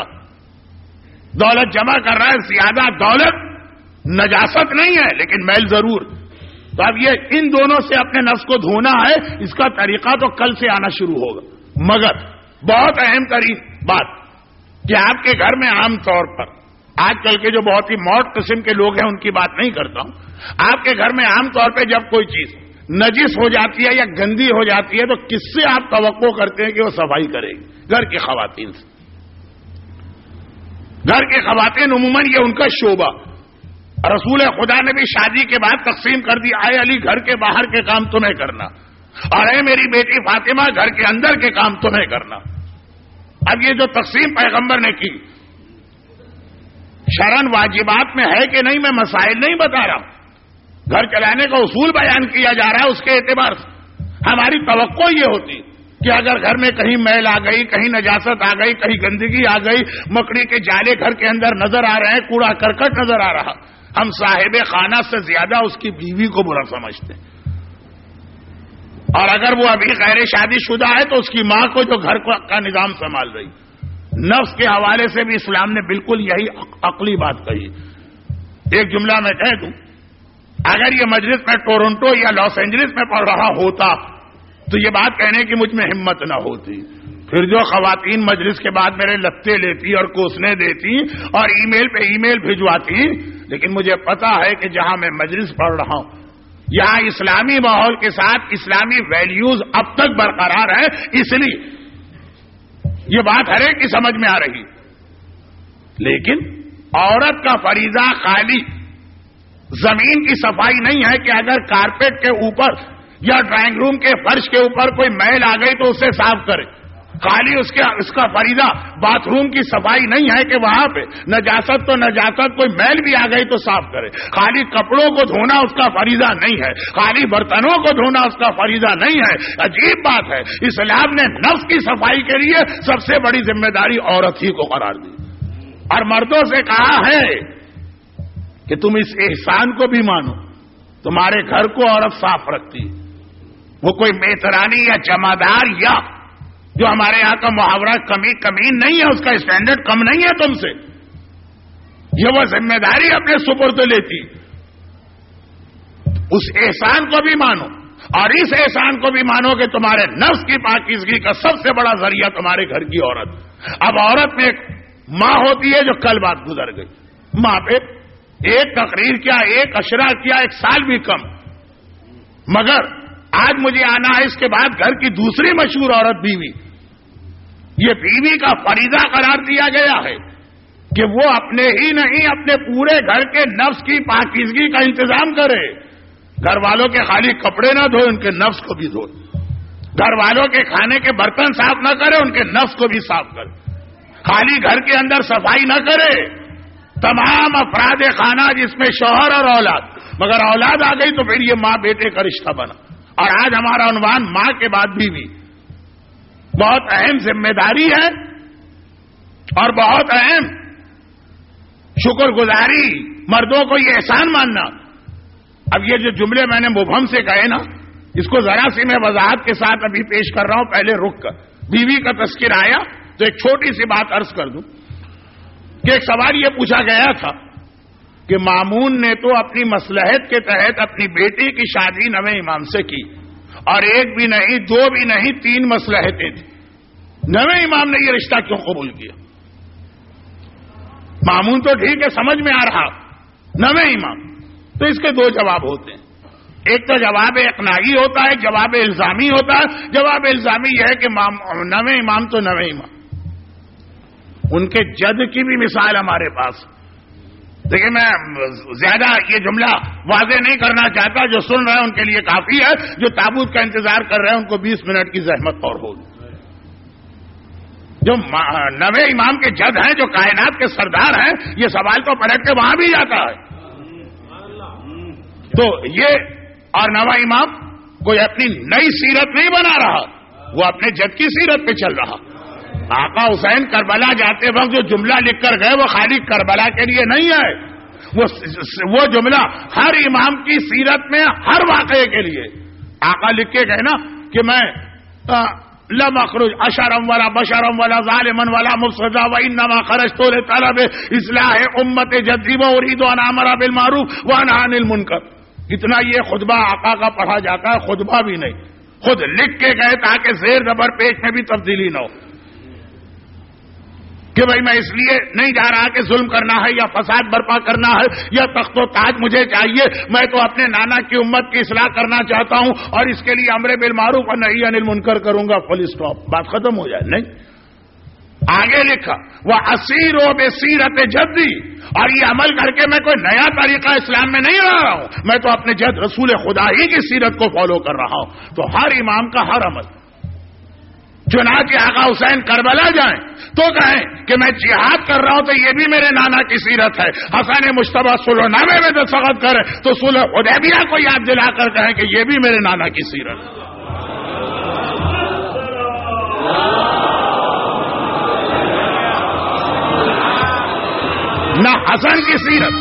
دولت جمع کر رہا ہے، زیادہ دولت نجاست نہیں ہے لیکن میل ضرور. تو اب یہ ان دونوں سے اپنے نفس کو دھونا ہے، اس کا طریقہ تو کل سے آنا شروع ہوگا. مگر بہت اہم ترین بات کہ آپ کے گھر میں عام طور پر آج کل کے جو بہت ہی موٹ قسم کے لوگ ہیں ان کی بات نہیں کرتا ہوں، آپ کے گھر میں عام طور پہ جب کوئی چیز نجس ہو جاتی ہے یا گندی ہو جاتی ہے تو کس سے آپ توقع کرتے ہیں کہ وہ صفائی کرے گی؟ گھر کی خواتین سے. گھر کی خواتین عموماً یہ ان کا شعبہ. رسول خدا نے بھی شادی کے بعد تقسیم کر دی، اے علی گھر کے باہر کے کام تمہیں کرنا، اور اے میری بیٹی فاطمہ گھر کے اندر کے کام تمہیں کرنا. اب یہ جو تقسیم پیغمبر نے کی شرعن واجبات میں ہے کہ نہیں، میں مسائل نہیں بتا رہا ہوں، گھر چلانے کا اصول بیان کیا جا رہا ہے. اس کے اعتبار سے ہماری توقع یہ ہوتی کہ اگر گھر میں کہیں میل آ گئی، کہیں نجاست آ گئی، کہیں گندگی آ گئی، مکڑی کے جالے گھر کے اندر نظر آ رہے ہیں، کوڑا کرکٹ نظر آ رہا، ہم صاحب خانہ سے زیادہ اس کی بیوی کو برا سمجھتے ہیں. اور اگر وہ ابھی غیر شادی شدہ ہے تو اس کی ماں کو جو گھر کا نظام سنبھال رہی. نفس کے حوالے سے بھی اسلام نے بالکل یہی عقلی بات کہی. ایک جملہ میں کہہ دوں، اگر یہ مجلس میں ٹورنٹو یا لاس اینجلس میں پڑھ رہا ہوتا تو یہ بات کہنے کی مجھ میں ہمت نہ ہوتی. پھر جو خواتین مجلس کے بعد میرے لتے لیتی اور کوسنے دیتی اور ای میل پہ ای میل بھجواتی، لیکن مجھے پتا ہے کہ جہاں میں مجلس پڑھ رہا ہوں یہاں اسلامی ماحول کے ساتھ اسلامی ویلیوز اب تک برقرار ہیں، اس لیے یہ بات ہر ایک کی سمجھ میں آ رہی. لیکن عورت کا فریضہ خالی زمین کی صفائی نہیں ہے کہ اگر کارپیٹ کے اوپر یا ڈرائنگ روم کے فرش کے اوپر کوئی میل آ گئی تو اسے صاف کرے. خالی اس کے اس کا فریضہ باتھ روم کی صفائی نہیں ہے کہ وہاں پہ نجاست تو نجاست کوئی میل بھی آ گئی تو صاف کرے. خالی کپڑوں کو دھونا اس کا فریضہ نہیں ہے, خالی برتنوں کو دھونا اس کا فریضہ نہیں ہے. عجیب بات ہے, اسلام نے نفس کی صفائی کے لیے سب سے بڑی ذمہ داری عورت ہی کو قرار دی اور مردوں سے کہا ہے کہ تم اس احسان کو بھی مانو. تمہارے گھر کو عورت صاف رکھتی, وہ کوئی میترانی یا جمادار یا جو ہمارے یہاں کا محاورہ کمی کمین نہیں ہے, اس کا اسٹینڈرڈ کم نہیں ہے تم سے. یہ وہ ذمہ داری اپنے سپرد لیتی. اس احسان کو بھی مانو اور اس احسان کو بھی مانو کہ تمہارے نفس کی پاکیزگی کا سب سے بڑا ذریعہ تمہارے گھر کی عورت. اب عورت میں ایک ماں ہوتی ہے جو کل بات گزر گئی, ماں پہ ایک تقریر کیا, ایک اشرا کیا, ایک سال بھی کم, مگر آج مجھے آنا ہے اس کے بعد گھر کی دوسری مشہور عورت بیوی. یہ بیوی کا فریضہ قرار دیا گیا ہے کہ وہ اپنے ہی نہیں اپنے پورے گھر کے نفس کی پاکیزگی کا انتظام کرے. گھر والوں کے خالی کپڑے نہ دھوئے, ان کے نفس کو بھی دھوئے. گھر والوں کے کھانے کے برتن صاف نہ کرے, ان کے نفس کو بھی صاف کرے. خالی گھر کے اندر صفائی نہ کرے, تمام افراد خانہ جس میں شوہر اور اولاد, مگر اولاد آ گئی تو پھر یہ ماں بیٹے کا رشتہ بنا. اور آج ہمارا عنوان ماں کے بعد بیوی. بہت اہم ذمہ داری ہے اور بہت اہم شکر گزاری, مردوں کو یہ احسان ماننا. اب یہ جو جملے میں نے مبہم سے کہے نا, اس کو ذرا سی میں وضاحت کے ساتھ ابھی پیش کر رہا ہوں. پہلے رک کر بیوی کا تذکر آیا تو ایک چھوٹی سی بات عرض کر دوں کہ ایک سوال یہ پوچھا گیا تھا کہ مامون نے تو اپنی مصلحت کے تحت اپنی بیٹی کی شادی نویں امام سے کی, اور ایک بھی نہیں, دو بھی نہیں, تین مصلحتیں تھیں. نویں امام نے یہ رشتہ کیوں قبول کیا؟ مامون تو ٹھیک ہے, سمجھ میں آ رہا, نویں امام. تو اس کے دو جواب ہوتے ہیں. ایک تو جواب اقناعی ہوتا ہے, جواب الزامی ہوتا ہے. جواب الزامی یہ ہے کہ نویں امام تو نویں امام, ان کے جد کی بھی مثال ہمارے پاس. دیکھیں, میں زیادہ یہ جملہ واضح نہیں کرنا چاہتا, جو سن رہے ہیں ان کے لیے کافی ہے, جو تابوت کا انتظار کر رہے ہیں ان کو بیس منٹ کی زحمت اور ہوگی. جو نویں امام کے جد ہیں, جو کائنات کے سردار ہیں, یہ سوال تو پلٹ کے وہاں بھی جاتا ہے. تو یہ اور نواں امام کوئی اپنی نئی سیرت نہیں بنا رہا, وہ اپنے جد کی سیرت پہ چل رہا. آقا حسین کربلا جاتے وقت جو جملہ لکھ کر گئے وہ خالی کربلا کے لیے نہیں ہے, وہ وہ جملہ ہر امام کی سیرت میں ہر واقعے کے لیے. آقا لکھ کے گئے نا کہ میں لم اخرج اشرم ولا بشرم ولا ظالما ولا مفسدا وانما خرجت لطلب اصلاح امت جدی واريد ان امر بالمعروف وانهى عن المنکر. اتنا یہ خطبہ آقا کا پڑھا جاتا ہے, خطبہ بھی نہیں, خود لکھ کے گئے تاکہ زیر زبر پیش میں بھی تبدیلی نہ ہو کہ بھائی میں اس لیے نہیں جا رہا کہ ظلم کرنا ہے یا فساد برپا کرنا ہے یا تخت و تاج مجھے چاہیے, میں تو اپنے نانا کی امت کی اصلاح کرنا چاہتا ہوں اور اس کے لیے امر بالمعروف اور نہی عن المنکر کروں گا, فل اسٹاپ, بات ختم ہو جائے. نہیں, آگے لکھا وہ اسیر و بے سیرت جدی, اور یہ عمل کر کے میں کوئی نیا طریقہ اسلام میں نہیں لا رہا ہوں, میں تو اپنے جد رسول خدا ہی کی سیرت کو فالو کر رہا ہوں. تو ہر امام کا ہر عمل, چنانچہ آقا حسین کربلا جائیں تو کہیں کہ میں جہاد کر رہا ہوں تو یہ بھی میرے نانا کی سیرت ہے. حسن مجتبیٰ صلح نامے میں دستخط کرے تو صلح حدیبیہ کو یاد دلا کر کہیں کہ یہ بھی میرے نانا کی سیرت ہے. نہ حسن کی سیرت,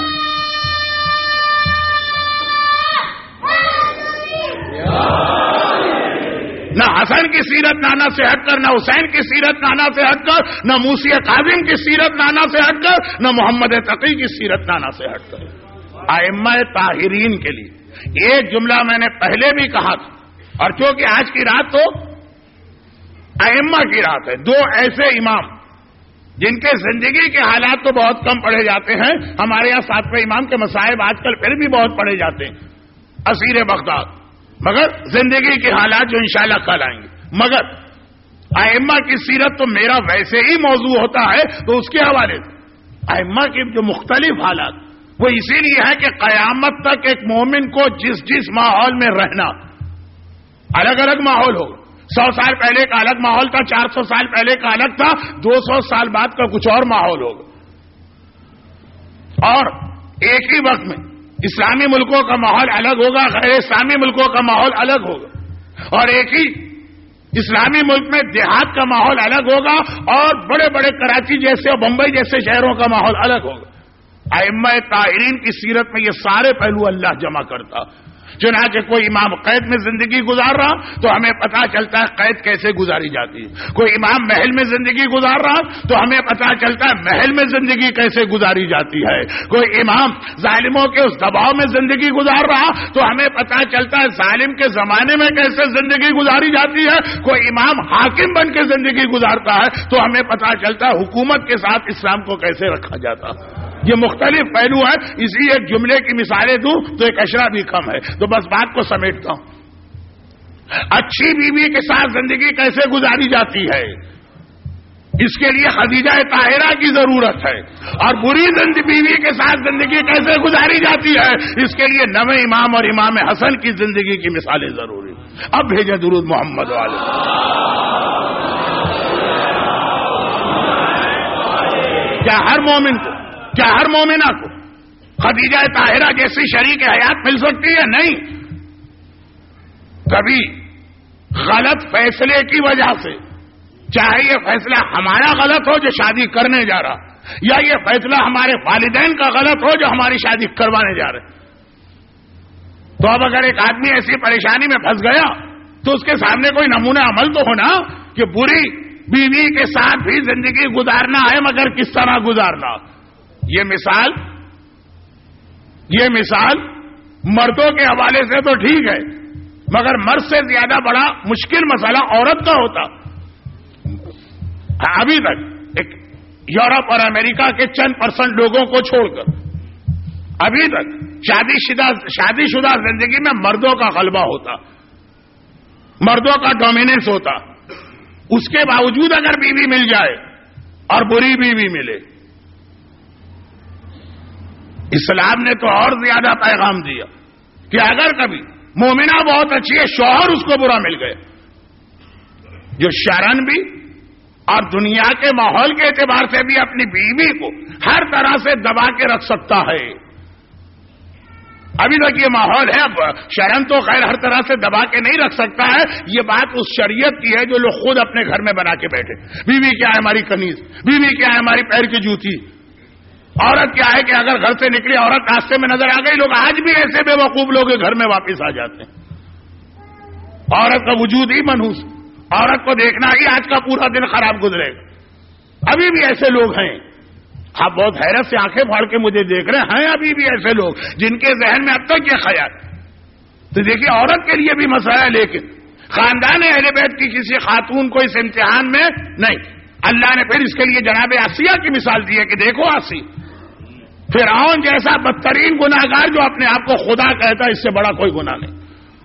نہ حسن کی سیرت نانا سے ہٹ کر, نہ حسین کی سیرت نانا سے ہٹ کر, نہ موسی کاظم کی سیرت نانا سے ہٹ کر, نہ محمد تقی کی سیرت نانا سے ہٹ کر. ائمہ طاہرین کے لیے ایک جملہ میں نے پہلے بھی کہا تھا, اور چونکہ آج کی رات تو ائمہ کی رات ہے, دو ایسے امام جن کے زندگی کے حالات تو بہت کم پڑھے جاتے ہیں. ہمارے یہاں ساتویں امام کے مصائب آج کل پھر بھی بہت پڑھے جاتے ہیں, اسیر بغداد, مگر زندگی کے حالات جو انشاءاللہ کل آئیں گے. مگر ائمہ کی سیرت تو میرا ویسے ہی موضوع ہوتا ہے, تو اس کے حوالے سے ائمہ کے جو مختلف حالات, وہ اسی لیے ہے کہ قیامت تک ایک مومن کو جس جس ماحول میں رہنا، الگ الگ ماحول ہوگا. سو سال پہلے کا الگ ماحول تھا، چار سو سال پہلے کا الگ تھا، دو سو سال بعد کا کچھ اور ماحول ہوگا. اور ایک ہی وقت میں اسلامی ملکوں کا ماحول الگ ہوگا، غیر اسلامی ملکوں کا ماحول الگ ہوگا. اور ایک ہی اسلامی ملک میں دیہات کا ماحول الگ ہوگا اور بڑے بڑے کراچی جیسے اور بمبئی جیسے شہروں کا ماحول الگ ہوگا. ائمہ طاہرین کی سیرت میں یہ سارے پہلو اللہ جمع کرتا. چنانچہ کوئی امام قید میں زندگی گزار رہا تو ہمیں پتا چلتا ہے قید کیسے گزاری جاتی ہے. کوئی امام محل میں زندگی گزار رہا تو ہمیں پتا چلتا ہے محل میں زندگی کیسے گزاری جاتی ہے. کوئی امام ظالموں کے اس دباؤ میں زندگی گزار رہا تو ہمیں پتا چلتا ہے ظالم کے زمانے میں کیسے زندگی گزاری جاتی ہے. کوئی امام حاکم بن کے زندگی گزارتا ہے تو ہمیں پتا چلتا ہے حکومت کے ساتھ اسلام کو کیسے رکھا جاتا ہے. یہ مختلف پہلو ہے. اسی ایک جملے کی مثالیں دوں تو ایک اشرا بھی کم ہے. تو بس بات کو سمیٹتا ہوں. اچھی بیوی کے ساتھ زندگی کیسے گزاری جاتی ہے، اس کے لیے خدیجہ طاہرہ کی ضرورت ہے. اور بری بیوی کے ساتھ زندگی کیسے گزاری جاتی ہے، اس کے لیے نویں امام اور امام حسن کی زندگی کی مثالیں ضروری. اب بھیجے درود محمد والے. کیا ہر مومن کو کیا ہر مومنہ کو خدیجہ طاہرہ جیسی شریک حیات مل سکتی ہے؟ نہیں. کبھی غلط فیصلے کی وجہ سے، چاہے یہ فیصلہ ہمارا غلط ہو جو شادی کرنے جا رہا، یا یہ فیصلہ ہمارے والدین کا غلط ہو جو ہماری شادی کروانے جا رہے، تو اب اگر ایک آدمی ایسی پریشانی میں پھنس گیا تو اس کے سامنے کوئی نمونہ عمل تو ہونا کہ بری بیوی کے ساتھ بھی زندگی گزارنا ہے، مگر کس طرح گزارنا. یہ مثال یہ مثال مردوں کے حوالے سے تو ٹھیک ہے، مگر مرد سے زیادہ بڑا مشکل مسئلہ عورت کا ہوتا. ابھی تک ایک یورپ اور امریکہ کے چند پرسنٹ لوگوں کو چھوڑ کر ابھی تک شادی شدہ شادی شدہ زندگی میں مردوں کا غلبہ ہوتا، مردوں کا ڈومیننس ہوتا. اس کے باوجود اگر بیوی مل جائے اور بری بیوی ملے، اسلام نے تو اور زیادہ پیغام دیا کہ اگر کبھی مومنہ بہت اچھی ہے، شوہر اس کو برا مل گیا، جو شرعن بھی اور دنیا کے ماحول کے اعتبار سے بھی اپنی بیوی کو ہر طرح سے دبا کے رکھ سکتا ہے. ابھی تک یہ ماحول ہے. اب شرعن تو خیر ہر طرح سے دبا کے نہیں رکھ سکتا ہے. یہ بات اس شریعت کی ہے جو لوگ خود اپنے گھر میں بنا کے بیٹھے. بیوی کیا ہے ہماری کنیز، بیوی کیا ہے ہماری پیر کی جوتی. عورت کیا ہے کہ اگر گھر سے نکلی عورت راستے میں نظر آ گئی، لوگ آج بھی ایسے بے وقوف لوگ گھر میں واپس آ جاتے ہیں. عورت کا وجود ہی منحوس، عورت کو دیکھنا ہی آج کا پورا دن خراب گزرے گا. ابھی بھی ایسے لوگ ہیں. آپ بہت حیرت سے آنکھیں پھاڑ کے مجھے دیکھ رہے ہیں. ابھی بھی ایسے لوگ جن کے ذہن میں اب تک یہ خیال. تو دیکھیے عورت کے لیے بھی مسئلہ ہے، لیکن خاندان اہل بیت کی کسی خاتون کو اس امتحان میں نہیں. اللہ نے پھر اس کے لیے جناب آسیہ کی مثال دی ہے کہ دیکھو آسی فرعون جیسا بدترین گناہگار جو اپنے آپ کو خدا کہتا ہے، اس سے بڑا کوئی گناہ نہیں.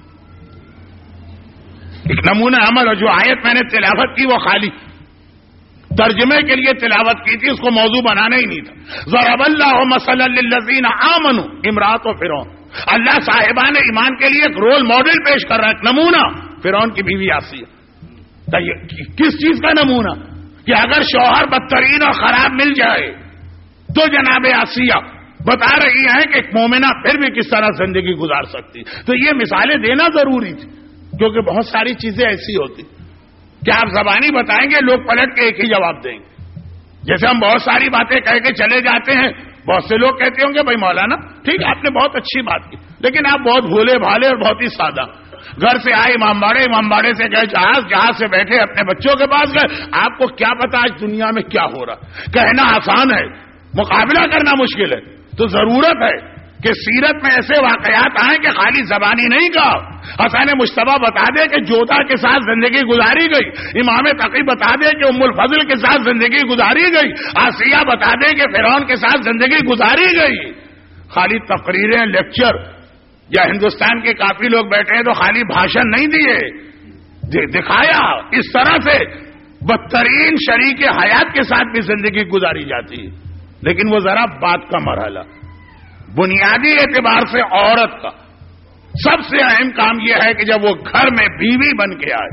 ایک نمونہ عمل اور جو آیت میں نے تلاوت کی وہ خالی ترجمے کے لیے تلاوت کی تھی، اس کو موضوع بنانا ہی نہیں تھا. ضرب اللہ مثلا للذین آمنوا امرأۃ فرعون. اللہ صاحبان ایمان کے لیے ایک رول ماڈل پیش کر رہا ہے، ایک نمونہ فرعون کی بیوی آسیہ. کس چیز کا نمونہ؟ کہ اگر شوہر بدترین اور خراب مل جائے تو جناب آسیہ بتا رہی ہیں کہ ایک مومنہ پھر بھی کس طرح زندگی گزار سکتی. تو یہ مثالیں دینا ضروری تھی، کیونکہ بہت ساری چیزیں ایسی ہوتی کہ آپ زبانی بتائیں گے، لوگ پلٹ کے ایک ہی جواب دیں گے. جیسے ہم بہت ساری باتیں کہہ کے چلے جاتے ہیں، بہت سے لوگ کہتے ہوں گے بھائی مولانا ٹھیک ہے آپ نے بہت اچھی بات کی، لیکن آپ بہت بھولے بھالے اور بہت ہی سادہ. گھر سے آئے امام باڑے، امام باڑے سے گئے جہاز، جہاز سے بیٹھے اپنے بچوں کے پاس گئے. آپ کو کیا پتا آج دنیا میں کیا ہو رہا؟ کہنا آسان ہے، مقابلہ کرنا مشکل ہے. تو ضرورت ہے کہ سیرت میں ایسے واقعات آئیں کہ خالی زبانی نہیں کہا. حسن مشتبہ بتا دے کہ جوتا کے ساتھ زندگی گزاری گئی، امام تقی بتا دے کہ ام الفضل کے ساتھ زندگی گزاری گئی، آسیہ بتا دے کہ فرعون کے ساتھ زندگی گزاری گئی. خالی تقریریں، لیکچر یا ہندوستان کے کافی لوگ بیٹھے ہیں تو خالی بھاشن نہیں دیے، دکھایا اس طرح سے بدترین شریک حیات کے ساتھ بھی زندگی گزاری جاتی ہے. لیکن وہ ذرا بات کا مرحلہ بنیادی اعتبار سے عورت کا سب سے اہم کام یہ ہے کہ جب وہ گھر میں بیوی بن کے آئے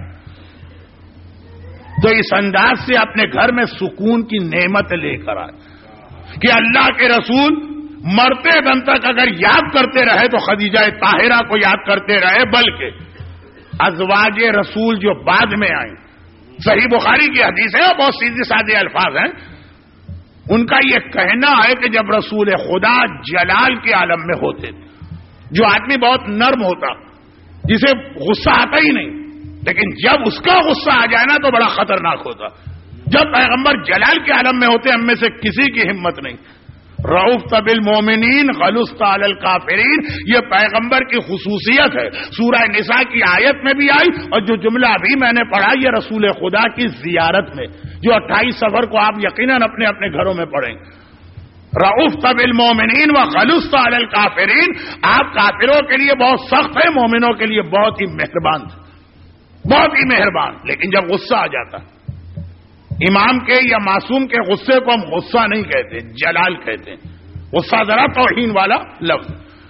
تو اس انداز سے اپنے گھر میں سکون کی نعمت لے کر آئے کہ اللہ کے رسول مرتے دم تک اگر یاد کرتے رہے تو خدیجہ طاہرہ کو یاد کرتے رہے، بلکہ ازواج رسول جو بعد میں آئیں، صحیح بخاری کی حدیث ہے اور بہت سیدھے سادے الفاظ ہیں، ان کا یہ کہنا ہے کہ جب رسول خدا جلال کے عالم میں ہوتے تھے، جو آدمی بہت نرم ہوتا، جسے غصہ آتا ہی نہیں، لیکن جب اس کا غصہ آ جائے نا تو بڑا خطرناک ہوتا، جب پیغمبر جلال کے عالم میں ہوتے ہم میں سے کسی کی ہمت نہیں۔ رؤوف بالمؤمنین غلظ علی الکافرین، یہ پیغمبر کی خصوصیت ہے، سورہ نساء کی آیت میں بھی آئی، اور جو جملہ ابھی میں نے پڑھا یہ رسول خدا کی زیارت میں، جو اٹھائیس سفر کو آپ یقیناً اپنے اپنے گھروں میں پڑھیں۔ رؤوف بالمؤمنین وغلظ علی الکافرین، آپ کافروں کے لیے بہت سخت ہے، مومنوں کے لیے بہت ہی مہربان تھے، بہت ہی مہربان۔ لیکن جب غصہ آ جاتا، امام کے یا معصوم کے غصے کو ہم غصہ نہیں کہتے، جلال کہتے ہیں۔ غصہ ذرا توہین والا لفظ،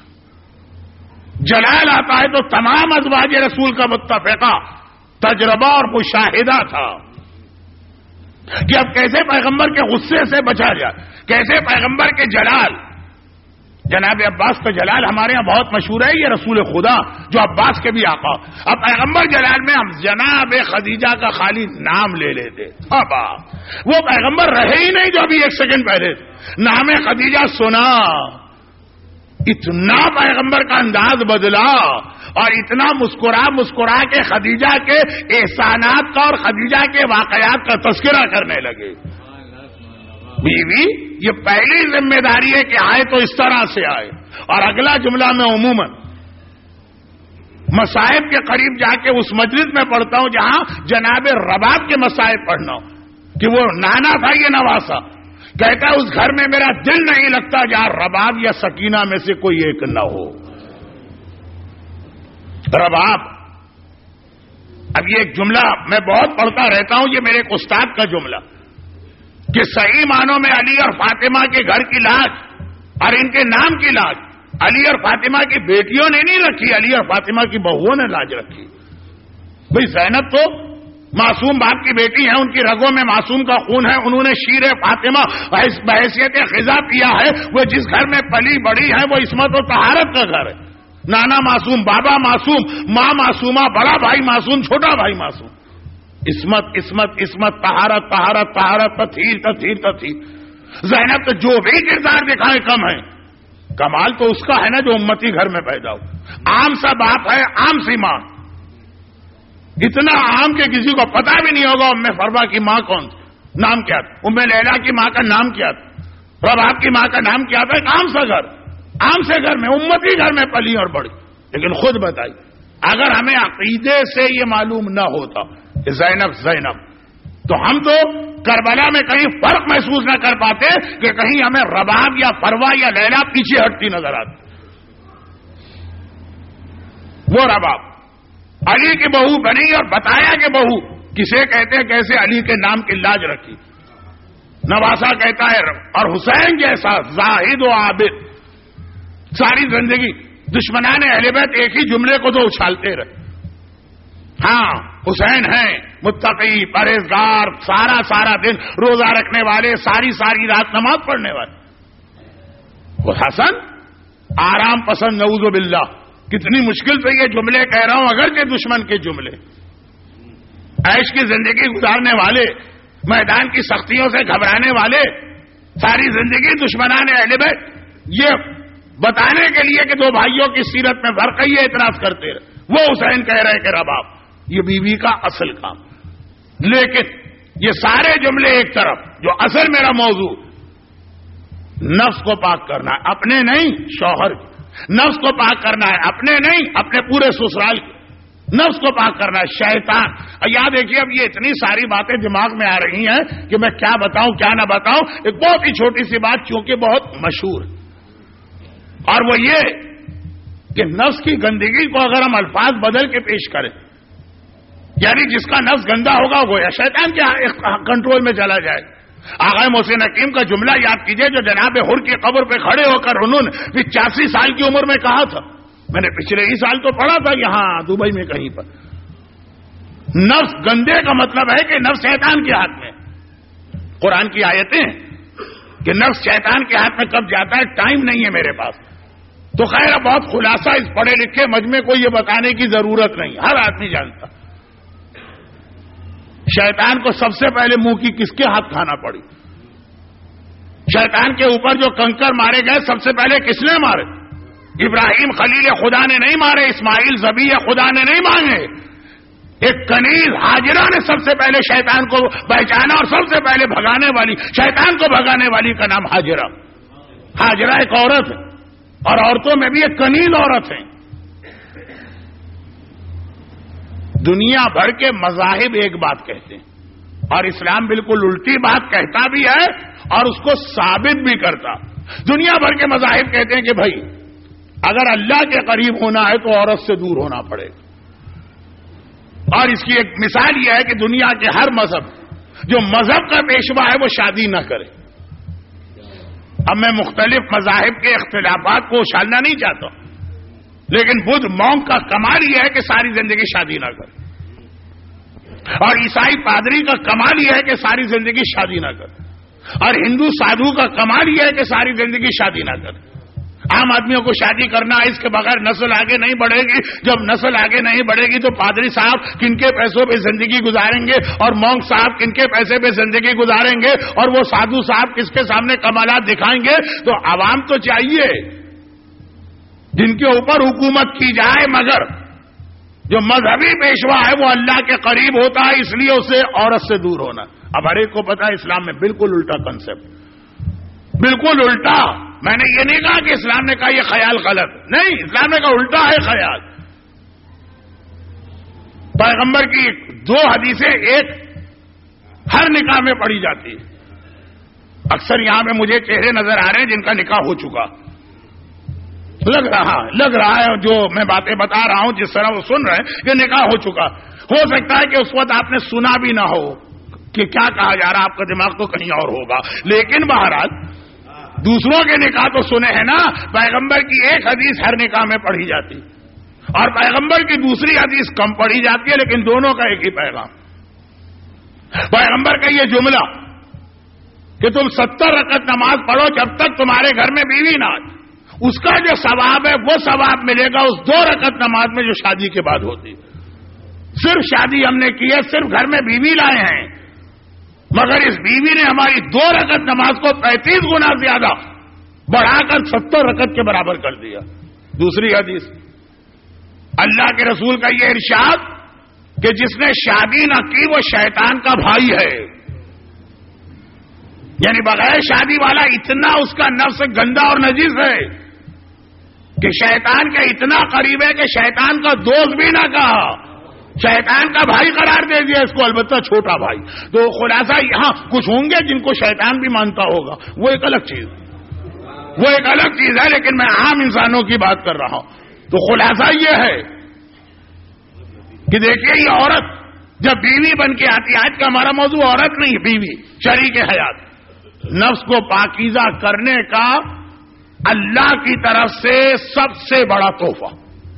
جلال آتا ہے تو تمام ازواج رسول کا متفقہ تجربہ اور مشاہدہ تھا کہ اب کیسے پیغمبر کے غصے سے بچا جائے، کیسے پیغمبر کے جلال۔ جناب عباس کا جلال ہمارے ہاں بہت مشہور ہے، یہ رسول خدا جو عباس کے بھی آقا۔ اب پیغمبر جلال میں ہم جناب خدیجہ کا خالی نام لے لیتے، اب وہ پیغمبر رہے ہی نہیں جو ابھی ایک سیکنڈ پہلے نام خدیجہ سنا، اتنا پیغمبر کا انداز بدلا اور اتنا مسکرا مسکرا کے خدیجہ کے احسانات کا اور خدیجہ کے واقعات کا تذکرہ کرنے لگے۔ بیوی یہ پہلی ذمہ داری ہے کہ آئے تو اس طرح سے آئے۔ اور اگلا جملہ میں عموماً مصائب کے قریب جا کے اس مجلس میں پڑھتا ہوں جہاں جناب رباب کے مصائب پڑھنا ہو، کہ وہ نانا تھا یہ نواسا، کہتا ہے اس گھر میں میرا دل نہیں لگتا جہاں رباب یا سکینہ میں سے کوئی ایک نہ ہو۔ رباب، اب یہ ایک جملہ میں بہت پڑھتا رہتا ہوں، یہ میرے ایک استاد کا جملہ، کہ صحیح معنوں میں علی اور فاطمہ کے گھر کی لاج اور ان کے نام کی لاج علی اور فاطمہ کی بیٹیوں نے نہیں رکھی، علی اور فاطمہ کی بہوؤں نے لاج رکھی۔ بھئی زینب تو معصوم باپ کی بیٹی ہیں، ان کی رگوں میں معصوم کا خون ہے، انہوں نے شیر فاطمہ بحیثیت خزا پیا ہے، وہ جس گھر میں پلی بڑی ہے وہ عصمت و طہارت کا گھر ہے۔ نانا معصوم، بابا معصوم، ماں معصومہ، بڑا بھائی معصوم، چھوٹا بھائی معصوم، عصمت عصمت عصمت، طہارت طہارت طہارت، تطہیر تطہیر تطہیر۔ زینب تو جو بھی کردار دکھائے کم ہے، کمال تو اس کا ہے نا جو امتی گھر میں پیدا ہو، عام سا باپ ہے، عام سی ماں، اتنا عام کہ کسی کو پتا بھی نہیں ہوگا ام فروا کی ماں کون تھی، نام کیا تھا، ام لیلا کی ماں کا نام کیا تھا، رباب کی ماں کا نام کیا تھا۔ ایک عام سا گھر، عام سے گھر میں، امتی گھر میں پلی اور بڑی۔ لیکن خود بتائی، اگر ہمیں عقیدے سے یہ معلوم نہ ہوتا کہ زینب زینب، تو ہم تو کربلا میں کہیں فرق محسوس نہ کر پاتے کہ کہیں ہمیں رباب یا فروا یا لیلا پیچھے ہٹتی نظر آتی۔ وہ رباب علی کی بہو بنی اور بتایا کہ بہو کسے کہتے ہیں، کیسے علی کے نام کی لاج رکھی۔ نواسا کہتا ہے اور حسین جیسا زاہد و عابد، ساری زندگی دشمنان اہل بیت ایک ہی جملے کو تو اچھالتے رہے، ہاں حسین ہیں متقی پرہیزگار، سارا سارا دن روزہ رکھنے والے، ساری ساری رات نماز پڑھنے والے۔ وہ حسن آرام پسند، نعوذ باللہ، کتنی مشکل سے یہ جملے کہہ رہا ہوں اگرچہ دشمن کے جملے، عیش کی زندگی گزارنے والے، میدان کی سختیوں سے گھبرانے والے، ساری زندگی دشمنان اہل بیت، یہ بتانے کے لیے کہ دو بھائیوں کی سیرت میں فرق ہے، یہ اعتراض کرتے رہے۔ وہ حسین کہہ رہے کہ رباب یہ بیوی کا اصل کام، لیکن یہ سارے جملے ایک طرف، جو اصل میرا موضوع نفس کو پاک کرنا ہے، اپنے نہیں شوہر کی، نفس کو پاک کرنا ہے اپنے نہیں اپنے پورے سسرال کی، نفس کو پاک کرنا ہے شیطان۔ یاد دیکھیے اب یہ اتنی ساری باتیں دماغ میں آ رہی ہیں کہ میں کیا بتاؤں کیا نہ بتاؤں۔ ایک بہت ہی چھوٹی سی بات چونکہ بہت مشہور ہے، اور وہ یہ کہ نفس کی گندگی کو اگر ہم الفاظ بدل کے پیش کریں، یعنی جس کا نفس گندا ہوگا وہ یا شیطان کے کنٹرول میں چلا جائے، آقا محسن حکیم کا جملہ یاد کیجئے جو جناب حر کی قبر پہ کھڑے ہو کر انہوں نے پچاسی سال کی عمر میں کہا تھا. میں نے پچھلے ہی سال تو پڑھا تھا یہاں دبئی میں کہیں پر. نفس گندے کا مطلب ہے کہ نفس شیطان کے ہاتھ میں. قرآن کی آیتیں کہ نفس شیطان کے ہاتھ میں کب جاتا ہے ٹائم نہیں ہے میرے پاس. تو خیر بہت خلاصہ اس پڑھے لکھے مجمع کو یہ بتانے کی ضرورت نہیں, ہر آدمی جانتا. شیطان کو سب سے پہلے منہ کی کس کے ہاتھ کھانا پڑی؟ شیطان کے اوپر جو کنکر مارے گئے سب سے پہلے کس نے مارے؟ ابراہیم خلیل خدا نے نہیں مارے, اسماعیل ذبیح خدا نے نہیں مانگے. ایک کنیز حاجرہ نے سب سے پہلے شیطان کو پہچانا اور سب سے پہلے بھگانے والی, شیطان کو بھگانے والی کا نام حاجرہ. حاجرہ ایک عورت ہے اور عورتوں میں بھی ایک کنیز عورت ہے. دنیا بھر کے مذاہب ایک بات کہتے ہیں اور اسلام بالکل الٹی بات کہتا بھی ہے اور اس کو ثابت بھی کرتا. دنیا بھر کے مذاہب کہتے ہیں کہ بھائی اگر اللہ کے قریب ہونا ہے تو عورت سے دور ہونا پڑے گا. اور اس کی ایک مثال یہ ہے کہ دنیا کے ہر مذہب جو مذہب کا پیشوا ہے وہ شادی نہ کرے. اب میں مختلف مذاہب کے اختلافات کو اچھالنا نہیں چاہتا, لیکن بدھ مونک کا کمال یہ ہے کہ ساری زندگی شادی نہ کرے, اور عیسائی پادری کا کمال یہ ہے کہ ساری زندگی شادی نہ کرے, اور ہندو سادھو کا کمال یہ ہے کہ ساری زندگی شادی نہ کرے. عام آدمیوں کو شادی کرنا ہے, اس کے بغیر نسل آگے نہیں بڑھے گی. جب نسل آگے نہیں بڑھے گی تو پادری صاحب کن کے پیسوں پہ زندگی گزاریں گے اور مونک صاحب کن کے پیسے پہ زندگی گزاریں گے اور وہ سادھو صاحب کس کے سامنے کمالات دکھائیں گے. تو عوام تو چاہیے جن کے اوپر حکومت کی جائے, مگر جو مذہبی پیشوا ہے وہ اللہ کے قریب ہوتا ہے, اس لیے اسے عورت سے دور ہونا. اب ہر ایک کو پتا ہے اسلام میں بالکل الٹا کنسپٹ, بالکل الٹا. میں نے یہ نہیں کہا کہ اسلام نے کہا یہ خیال غلط, نہیں, اسلام نے کہا الٹا ہے خیال. پیغمبر کی دو حدیثیں ایک ہر نکاح میں پڑھی جاتی ہے. اکثر یہاں پہ مجھے چہرے نظر آ رہے ہیں جن کا نکاح ہو چکا, لگ رہا لگ رہا ہے جو میں باتیں بتا رہا ہوں جس طرح وہ سن رہے ہیں یہ نکاح ہو چکا. ہو سکتا ہے کہ اس وقت آپ نے سنا بھی نہ ہو کہ کیا کہا جا رہا, آپ کا دماغ تو کہیں اور ہوگا. لیکن بہرحال دوسروں کے نکاح تو سنے ہیں نا. پیغمبر کی ایک حدیث ہر نکاح میں پڑھی جاتی اور پیغمبر کی دوسری حدیث کم پڑھی جاتی ہے, لیکن دونوں کا ایک ہی پیغام. پیغمبر کا یہ جملہ کہ تم ستر رکعت نماز پڑھو جب تک تمہارے گھر میں بیوی نہ آئے, اس کا جو ثواب ہے وہ ثواب ملے گا اس دو رکعت نماز میں جو شادی کے بعد ہوتی. صرف شادی ہم نے کی ہے, صرف گھر میں بیوی لائے ہیں, مگر اس بیوی نے ہماری دو رکعت نماز کو پینتیس گنا زیادہ بڑھا کر ستر رکعت کے برابر کر دیا. دوسری حدیث اللہ کے رسول کا یہ ارشاد کہ جس نے شادی نہ کی وہ شیطان کا بھائی ہے. یعنی بغیر شادی والا اتنا اس کا نفس گندا اور نجس ہے کہ شیطان کے اتنا قریب ہے کہ شیطان کا دوست بھی نہ کہا, شیطان کا بھائی قرار دے دیا اس کو, البتہ چھوٹا بھائی. تو خلاصہ یہاں کچھ ہوں گے جن کو شیطان بھی مانتا ہوگا, وہ ایک الگ چیز وہ ایک الگ چیز ہے, لیکن میں عام انسانوں کی بات کر رہا ہوں. تو خلاصہ یہ ہے کہ دیکھیے یہ عورت جب بیوی بن کے آتی ہے, آج کا ہمارا موضوع عورت نہیں بیوی, شریک حیات, نفس کو پاکیزہ کرنے کا اللہ کی طرف سے سب سے بڑا تحفہ,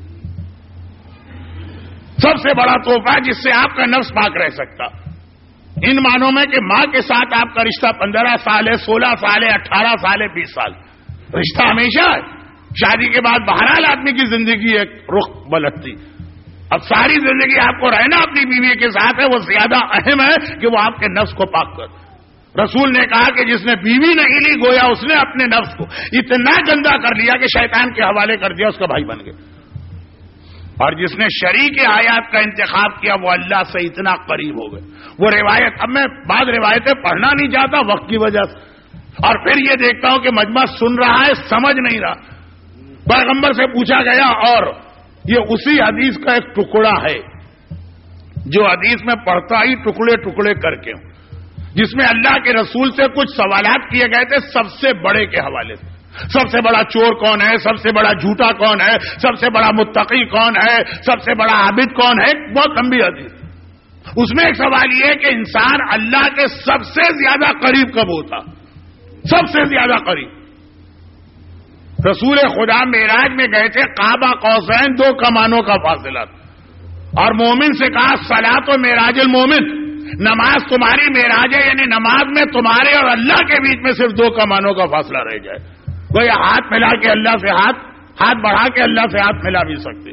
سب سے بڑا تحفہ جس سے آپ کا نفس پاک رہ سکتا. ان معنوں میں کہ ماں کے ساتھ آپ کا رشتہ پندرہ سال ہے, سولہ سال ہے, اٹھارہ سال ہے, بیس سال, رشتہ ہمیشہ ہے. شادی کے بعد بہرحال آدمی کی زندگی ایک رخ پلٹتی. اب ساری زندگی آپ کو رہنا اپنی بیوی کے ساتھ ہے, وہ زیادہ اہم ہے کہ وہ آپ کے نفس کو پاک کر. رسول نے کہا کہ جس نے بیوی نہیں لی گویا اس نے اپنے نفس کو اتنا گندا کر لیا کہ شیطان کے حوالے کر دیا, اس کا بھائی بن گیا. اور جس نے شریک آیات کا انتخاب کیا وہ اللہ سے اتنا قریب ہو گئے. وہ روایت, اب میں بعض روایتیں پڑھنا نہیں چاہتا وقت کی وجہ سے, اور پھر یہ دیکھتا ہوں کہ مجمع سن رہا ہے سمجھ نہیں رہا. پیغمبر سے پوچھا گیا اور یہ اسی حدیث کا ایک ٹکڑا ہے جو حدیث میں پڑھتا ہی ٹکڑے ٹکڑے کر کے, جس میں اللہ کے رسول سے کچھ سوالات کیے گئے تھے سب سے بڑے کے حوالے سے. سب سے بڑا چور کون ہے, سب سے بڑا جھوٹا کون ہے, سب سے بڑا متقی کون ہے, سب سے بڑا عابد کون ہے, بہت لمبی حدیث. اس میں ایک سوال یہ ہے کہ انسان اللہ کے سب سے زیادہ قریب کب ہوتا؟ سب سے زیادہ قریب رسول خدا معراج میں گئے تھے، قاب قوسین دو کمانوں کا فاصلہ تھا، اور مومن سے کہا صلاۃ و معراج المومن، نماز تمہاری معراج ہے، یعنی نماز میں تمہارے اور اللہ کے بیچ میں صرف دو کمانوں کا فاصلہ رہ جائے. کوئی ہاتھ ملا کے اللہ سے ہاتھ ہاتھ بڑھا کے اللہ سے ہاتھ ملا بھی سکتے.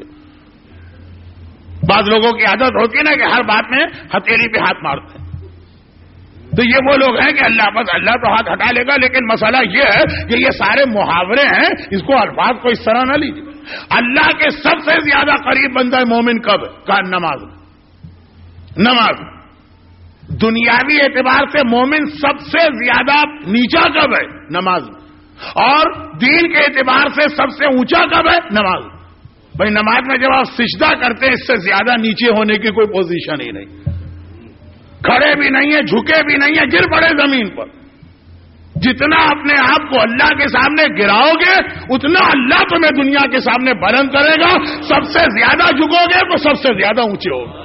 بعض لوگوں کی عادت ہوتی ہے نا کہ ہر بات میں ہتھیلی پہ ہاتھ مارتے ہیں، تو یہ وہ لوگ ہیں کہ اللہ بس اللہ تو ہاتھ ہٹا لے گا. لیکن مسئلہ یہ ہے کہ یہ سارے محاورے ہیں، اس کو الفاظ کو اس طرح نہ لیجیے. اللہ کے سب سے زیادہ قریب بندہ مومن کب ہے؟ کہا نماز. نماز دنیاوی اعتبار سے مومن سب سے زیادہ نیچا کب ہے؟ نماز. اور دین کے اعتبار سے سب سے اونچا کب ہے؟ نماز. بھائی نماز میں جب آپ سجدہ کرتے ہیں اس سے زیادہ نیچے ہونے کی کوئی پوزیشن ہی نہیں. کھڑے بھی نہیں ہے، جھکے بھی نہیں ہے، گر پڑے زمین پر. جتنا اپنے آپ کو اللہ کے سامنے گراؤ گے اتنا اللہ تمہیں دنیا کے سامنے بلند کرے گا. سب سے زیادہ جھکو گے تو سب سے زیادہ اونچے ہوگے.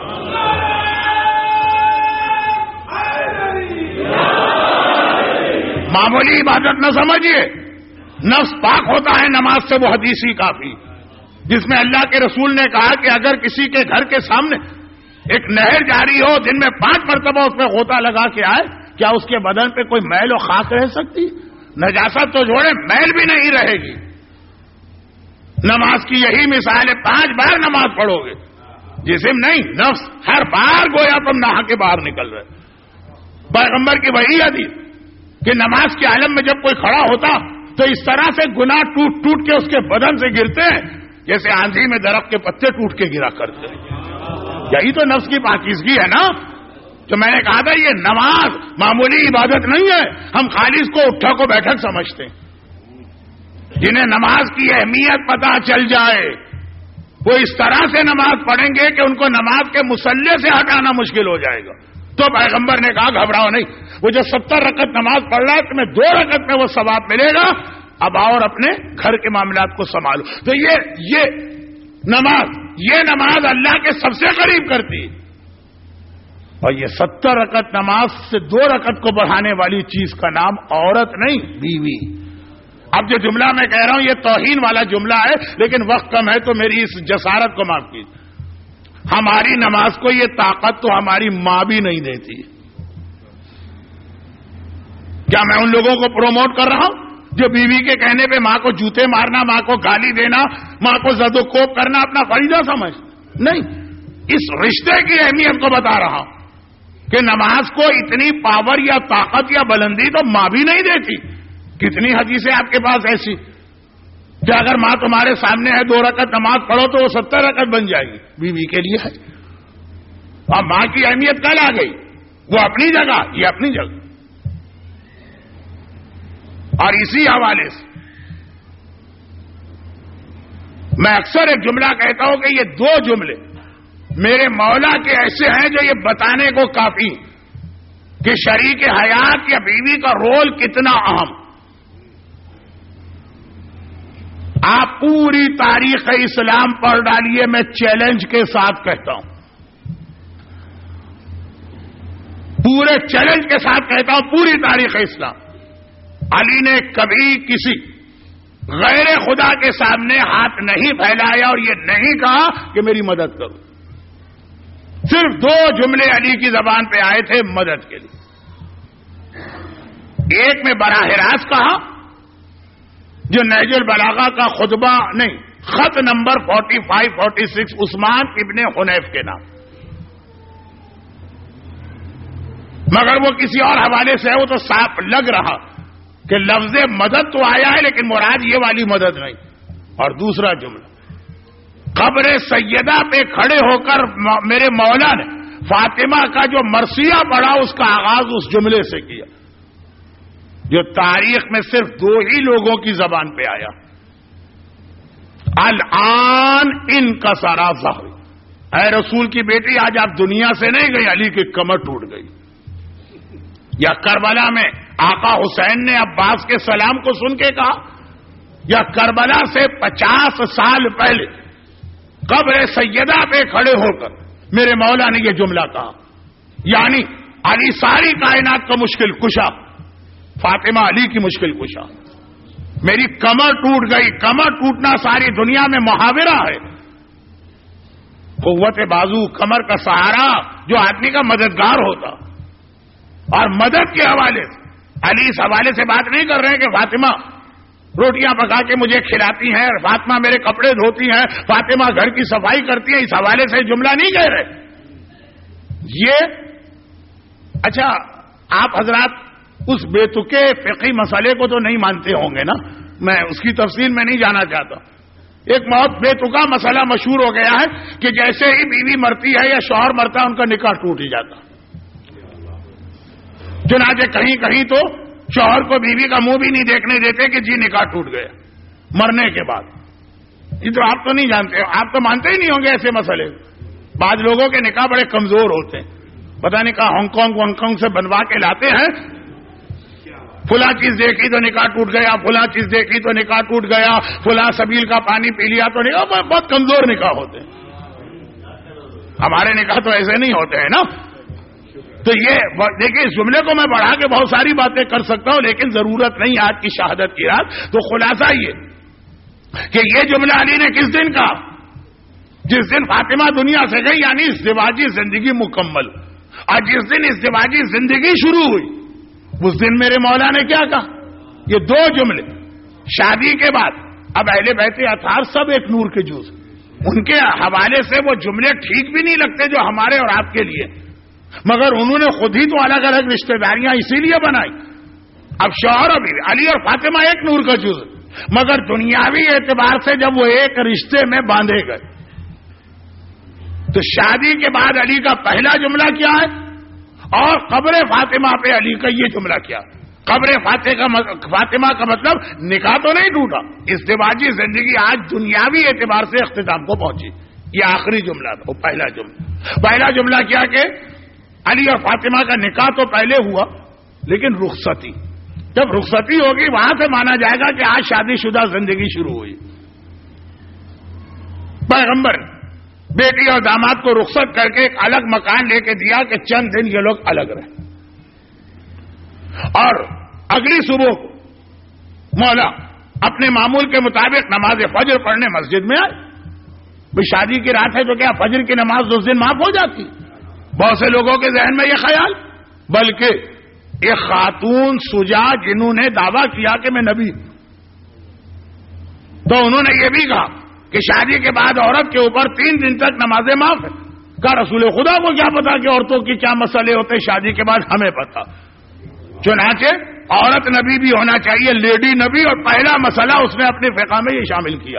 معمولی عبادت نہ سمجھیے، نفس پاک ہوتا ہے نماز سے، وہ حدیث ہی کافی، جس میں اللہ کے رسول نے کہا کہ اگر کسی کے گھر کے سامنے ایک نہر جاری ہو، دن میں پانچ مرتبہ اس پہ غوطہ لگا کے آئے، کیا اس کے بدن پہ کوئی میل و خاک رہ سکتی؟ نجاست تو چھوڑے، میل بھی نہیں رہے گی. نماز کی یہی مثال ہے. پانچ بار نماز پڑھو گے، جسم نہیں نفس ہر بار گویا تم نہا کے باہر نکل رہے. پیغمبر کی وہی حدیث کہ نماز کے عالم میں جب کوئی کھڑا ہوتا تو اس طرح سے گناہ ٹوٹ ٹوٹ کے اس کے بدن سے گرتے ہیں جیسے آندھی میں درخت کے پتے ٹوٹ کے گرا کرتے ہیں. یہی تو نفس کی پاکیزگی ہے نا. جو میں نے کہا تھا یہ نماز معمولی عبادت نہیں ہے. ہم خالی اس کو اٹھا کو بیٹھک سمجھتے ہیں. جنہیں نماز کی اہمیت پتہ چل جائے وہ اس طرح سے نماز پڑھیں گے کہ ان کو نماز کے مصلے سے ہٹانا مشکل ہو جائے گا. تو پیغمبر نے کہا گھبراؤ نہیں، وہ جو ستر رکعت نماز پڑھ رہا ہے تمہیں دو رکعت میں وہ ثواب ملے گا. اب آؤ اور اپنے گھر کے معاملات کو سنبھالو. تو یہ یہ نماز یہ نماز اللہ کے سب سے قریب کرتی ہے. اور یہ ستر رکعت نماز سے دو رکعت کو بڑھانے والی چیز کا نام عورت نہیں، بیوی. اب جو جملہ میں کہہ رہا ہوں یہ توہین والا جملہ ہے، لیکن وقت کم ہے تو میری اس جسارت کو معاف کیجیے. ہماری نماز کو یہ طاقت تو ہماری ماں بھی نہیں دیتی. کیا میں ان لوگوں کو پروموٹ کر رہا ہوں جو بیوی کے کہنے پہ ماں کو جوتے مارنا، ماں کو گالی دینا، ماں کو زد و کوب کرنا اپنا فریضہ سمجھ؟ نہیں، اس رشتے کی اہمیت کو بتا رہا ہوں کہ نماز کو اتنی پاور یا طاقت یا بلندی تو ماں بھی نہیں دیتی. کتنی حدیثیں آپ کے پاس ایسی کہ اگر ماں تمہارے سامنے ہے دو رکعت نماز پڑھو تو وہ ستر رکعت بن جائے گی. بیوی کے لیے ہے. اور ماں کی اہمیت کل آ گئی، وہ اپنی جگہ یہ اپنی جگہ. اور اسی حوالے سے میں اکثر ایک جملہ کہتا ہوں کہ یہ دو جملے میرے مولا کے ایسے ہیں جو یہ بتانے کو کافی کہ شریک حیات یا بیوی کا رول کتنا اہم. آپ پوری تاریخ اسلام پڑھ ڈالیے، میں چیلنج کے ساتھ کہتا ہوں، پورے چیلنج کے ساتھ کہتا ہوں، پوری تاریخ اسلام علی نے کبھی کسی غیر خدا کے سامنے ہاتھ نہیں پھیلایا اور یہ نہیں کہا کہ میری مدد کرو. صرف دو جملے علی کی زبان پہ آئے تھے مدد کے لیے. ایک میں براہ راست کہا جو نہج البلاغہ کا خطبہ نہیں، خط نمبر فورٹی فائیو فورٹی سکس عثمان ابن حنیف کے نام، مگر وہ کسی اور حوالے سے ہے، وہ تو صاف لگ رہا کہ لفظ مدد تو آیا ہے لیکن مراد یہ والی مدد نہیں. اور دوسرا جملہ قبر سیدہ پہ کھڑے ہو کر میرے مولا نے فاطمہ کا جو مرثیہ پڑھا اس کا آغاز اس جملے سے کیا جو تاریخ میں صرف دو ہی لوگوں کی زبان پہ آیا. الآن ان کا سارا ظاہر، اے رسول کی بیٹی آج آپ دنیا سے نہیں گئی، علی کی کمر ٹوٹ گئی. یا کربلا میں آقا حسین نے عباس کے سلام کو سن کے کہا، یا کربلا سے پچاس سال پہلے قبر سیدہ پہ کھڑے ہو کر میرے مولا نے یہ جملہ کہا، یعنی علی ساری کائنات کا مشکل کشا، فاطمہ علی کی مشکل کشا۔ میری کمر ٹوٹ گئی، کمر ٹوٹنا ساری دنیا میں محاورہ ہے۔ قوت بازو، کمر کا سہارا جو آدمی کا مددگار ہوتا، اور مدد کے حوالے سے علی اس حوالے سے بات نہیں کر رہے ہیں کہ فاطمہ روٹیاں پکا کے مجھے کھلاتی ہیں، فاطمہ میرے کپڑے دھوتی ہیں، فاطمہ گھر کی صفائی کرتی ہے، اس حوالے سے جملہ نہیں کہہ رہے یہ۔ اچھا، آپ حضرات اس بے تکے فقہی مسئلے کو تو نہیں مانتے ہوں گے نا، میں اس کی تفصیل میں نہیں جانا چاہتا۔ ایک بہت بے تکا مسئلہ مشہور ہو گیا ہے کہ جیسے ہی بیوی مرتی ہے یا شوہر مرتا ہے ان کا نکاح ٹوٹ ہی جاتا۔ چنانچہ کہیں کہیں تو شوہر کو بیوی کا منہ بھی نہیں دیکھنے دیتے کہ جی نکاح ٹوٹ گیا مرنے کے بعد۔ یہ تو آپ تو نہیں جانتے، آپ تو مانتے ہی نہیں ہوں گے ایسے مسئلے۔ بعض لوگوں کے نکاح بڑے کمزور ہوتے ہیں، پتہ نہیں کہاں ہانگ کانگ وانگ کانگ سے بنوا کے لاتے ہیں، فلاں چیز دیکھی تو نکاح ٹوٹ گیا، فلاں چیز دیکھی تو نکاح ٹوٹ گیا، فلاں سبیل کا پانی پی لیا تو نکاح، بہت کمزور نکاح ہوتے ہیں۔ ہمارے نکاح تو ایسے نہیں ہوتے ہیں نا۔ تو یہ دیکھیں، اس جملے کو میں بڑھا کے بہت ساری باتیں کر سکتا ہوں، لیکن ضرورت نہیں آج کی شہادت کی رات۔ تو خلاصہ یہ کہ یہ جملہ علی نے کس دن کہا؟ جس دن فاطمہ دنیا سے گئی، یعنی ازدواجی زندگی مکمل، اور جس دن ازدواجی زندگی شروع ہوئی اس دن میرے مولا نے کیا کہا؟ یہ دو جملے شادی کے بعد۔ اب اہل بیت اطہار سب ایک نور کے جز، ان کے حوالے سے وہ جملے ٹھیک بھی نہیں لگتے جو ہمارے اور آپ کے لیے، مگر انہوں نے خود ہی تو الگ الگ رشتہ داریاں اسی لیے بنائی۔ اب شوہر اور بیوی، علی اور فاطمہ ایک نور کا جز، مگر دنیاوی اعتبار سے جب وہ ایک رشتے میں باندھے گئے تو شادی کے بعد علی کا پہلا جملہ کیا ہے اور قبر فاطمہ پہ علی کا یہ جملہ کیا؟ قبر فاطمہ کا مطلب نکاح تو نہیں ٹوٹا، ازدواجی زندگی آج دنیاوی اعتبار سے اختتام کو پہنچی۔ یہ آخری جملہ تھا، وہ پہلا جملہ۔ پہلا جملہ کیا کہ علی اور فاطمہ کا نکاح تو پہلے ہوا، لیکن رخصتی، جب رخصتی ہوگی وہاں سے مانا جائے گا کہ آج شادی شدہ زندگی شروع ہوئی۔ پیغمبر بیٹی اور داماد کو رخصت کر کے ایک الگ مکان لے کے دیا کہ چند دن یہ لوگ الگ رہیں، اور اگلی صبح کو مولا اپنے معمول کے مطابق نماز فجر پڑھنے مسجد میں آئے۔ بھئی شادی کی رات ہے تو کیا فجر کی نماز اس دن معاف ہو جاتی؟ بہت سے لوگوں کے ذہن میں یہ خیال، بلکہ ایک خاتون سجا جنہوں نے دعویٰ کیا کہ میں نبی، تو انہوں نے یہ بھی کہا کہ شادی کے بعد عورت کے اوپر تین دن تک نمازیں معاف ہیں۔ کہا رسول خدا کو کیا پتا کہ عورتوں کی کیا مسئلے ہوتے شادی کے بعد، ہمیں پتا۔ چنانچہ عورت نبی بھی ہونا چاہیے، لیڈی نبی، اور پہلا مسئلہ اس نے اپنے فقہ میں یہ شامل کیا۔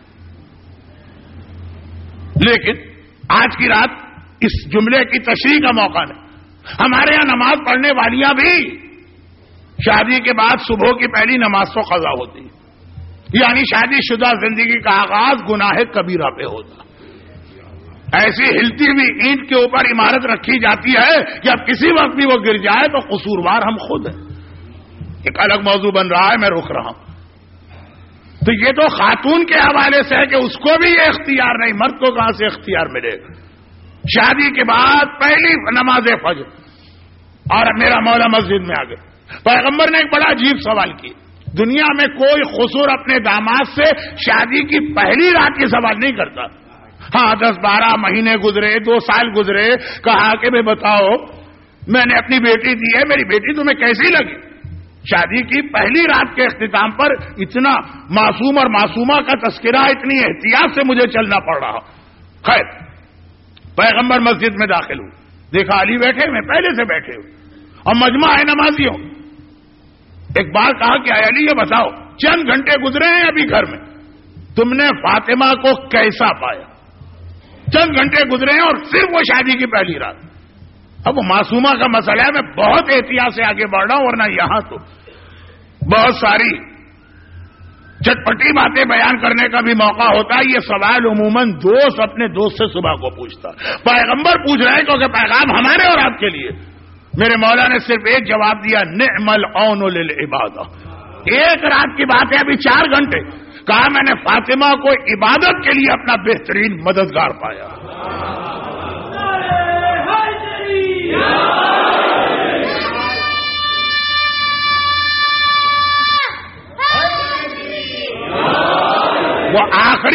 لیکن آج کی رات اس جملے کی تشریح کا موقع نہیں۔ ہمارے ہاں نماز پڑھنے والیاں بھی شادی کے بعد صبح کی پہلی نماز تو قضا ہوتی ہے، یعنی شادی شدہ زندگی کا آغاز گناہ کبیرہ پہ ہوتا۔ ایسی ہلتی ہوئی اینٹ کے اوپر عمارت رکھی جاتی ہے کہ اب کسی وقت بھی وہ گر جائے تو قصوروار ہم خود ہیں۔ ایک الگ موضوع بن رہا ہے، میں رک رہا ہوں۔ تو یہ تو خاتون کے حوالے سے ہے کہ اس کو بھی یہ اختیار نہیں، مرد کو کہاں سے اختیار ملے گا؟ شادی کے بعد پہلی نماز فجر، اور میرا مولا مسجد میں آ گئے۔ پیغمبر نے ایک بڑا عجیب سوال کیا، دنیا میں کوئی خسور اپنے داماد سے شادی کی پہلی رات کی سوال نہیں کرتا۔ ہاں دس بارہ مہینے گزرے، دو سال گزرے، کہا کہ میں بتاؤ میں نے اپنی بیٹی دی ہے، میری بیٹی تمہیں کیسی لگی؟ شادی کی پہلی رات کے اختتام پر اتنا معصوم اور معصومہ کا تذکرہ، اتنی احتیاط سے مجھے چلنا پڑ رہا۔ خیر، پیغمبر مسجد میں داخل ہوں، دیکھا علی بیٹھے میں پہلے سے بیٹھے ہوں اور مجمع ہے نمازیوں۔ ایک بار کہا کہ اے علی یہ بتاؤ چند گھنٹے گزرے ہیں ابھی گھر میں، تم نے فاطمہ کو کیسا پایا؟ چند گھنٹے گزرے ہیں اور صرف وہ شادی کی پہلی رات۔ اب وہ معصومہ کا مسئلہ ہے، میں بہت احتیاط سے آگے بڑھ رہا ہوں، ورنہ یہاں تو بہت ساری چٹپٹی باتیں بیان کرنے کا بھی موقع ہوتا ہے۔ یہ سوال عموماً دوست اپنے دوست سے صبح کو پوچھتا، پیغمبر پوچھ رہے ہیں کیونکہ پیغام ہمارے اور آپ کے لیے۔ میرے مولا نے صرف ایک جواب دیا، نعم العون للعبادہ۔ ایک رات کی بات ہے، ابھی چار گھنٹے۔ کہا میں نے فاطمہ کو عبادت کے لیے اپنا بہترین مددگار پایا۔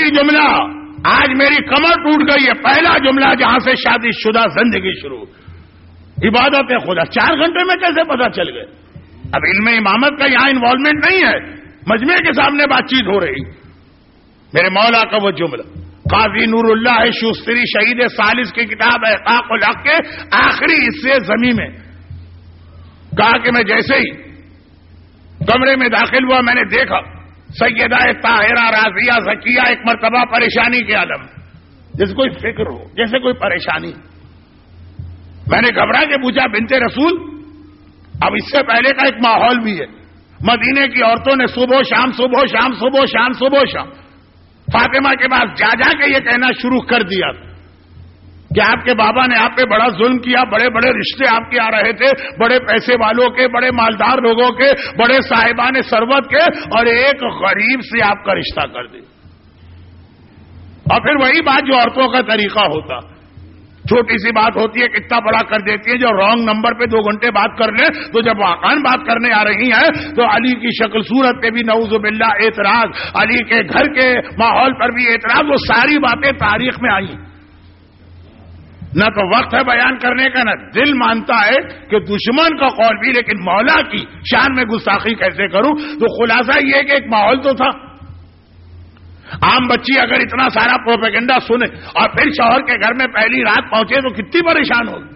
آخری جملہ، آج میری کمر ٹوٹ گئی ہے، پہلا جملہ جہاں سے شادی شدہ زندگی شروع، عبادت خدا چار گھنٹے میں کیسے پتا چل گئے؟ اب علم امامت کا یہاں انوالومنٹ نہیں ہے، مجمع کے سامنے بات چیت ہو رہی. میرے مولا کا وہ جملہ قاضی نور اللہ شوستری شہید ثالث کی کتاب احقاق الحق کے آخری حصے زمین میں کہا کہ میں جیسے ہی کمرے میں داخل ہوا میں نے دیکھا سیدہ طاہرہ راضیہ زکیہ ایک مرتبہ پریشانی کے عالم، جیسے کوئی فکر ہو، جیسے کوئی پریشانی. میں نے گھبرا کے پوچھا بنت رسول، اب اس سے پہلے کا ایک ماحول بھی ہے، مدینے کی عورتوں نے صبح شام صبح شام صبح شام صبح شام فاطمہ کے پاس جا جا کے یہ کہنا شروع کر دیا کہ آپ کے بابا نے آپ پہ بڑا ظلم کیا، بڑے بڑے رشتے آپ کے آ رہے تھے، بڑے پیسے والوں کے، بڑے مالدار لوگوں کے، بڑے صاحبان ثروت کے، اور ایک غریب سے آپ کا رشتہ کر دیا. اور پھر وہی بات جو عورتوں کا طریقہ ہوتا، چھوٹی سی بات ہوتی ہے کتنا بڑا کر دیتی ہے، جو رانگ نمبر پہ دو گھنٹے بات کر لیں تو جب واقعاً بات کرنے آ رہی ہیں تو علی کی شکل صورت پہ بھی نعوذ باللہ اعتراض، علی کے گھر کے ماحول پر بھی اعتراض، وہ ساری باتیں تاریخ میں آئی. نہ تو وقت ہے بیان کرنے کا، نہ دل مانتا ہے کہ دشمن کا قول بھی، لیکن مولا کی شان میں گستاخی کیسے کروں؟ تو خلاصہ یہ کہ ایک ماحول تو تھا. عام بچی اگر اتنا سارا پروپیگنڈا سنے اور پھر شوہر کے گھر میں پہلی رات پہنچے تو کتنی پریشان ہوگی.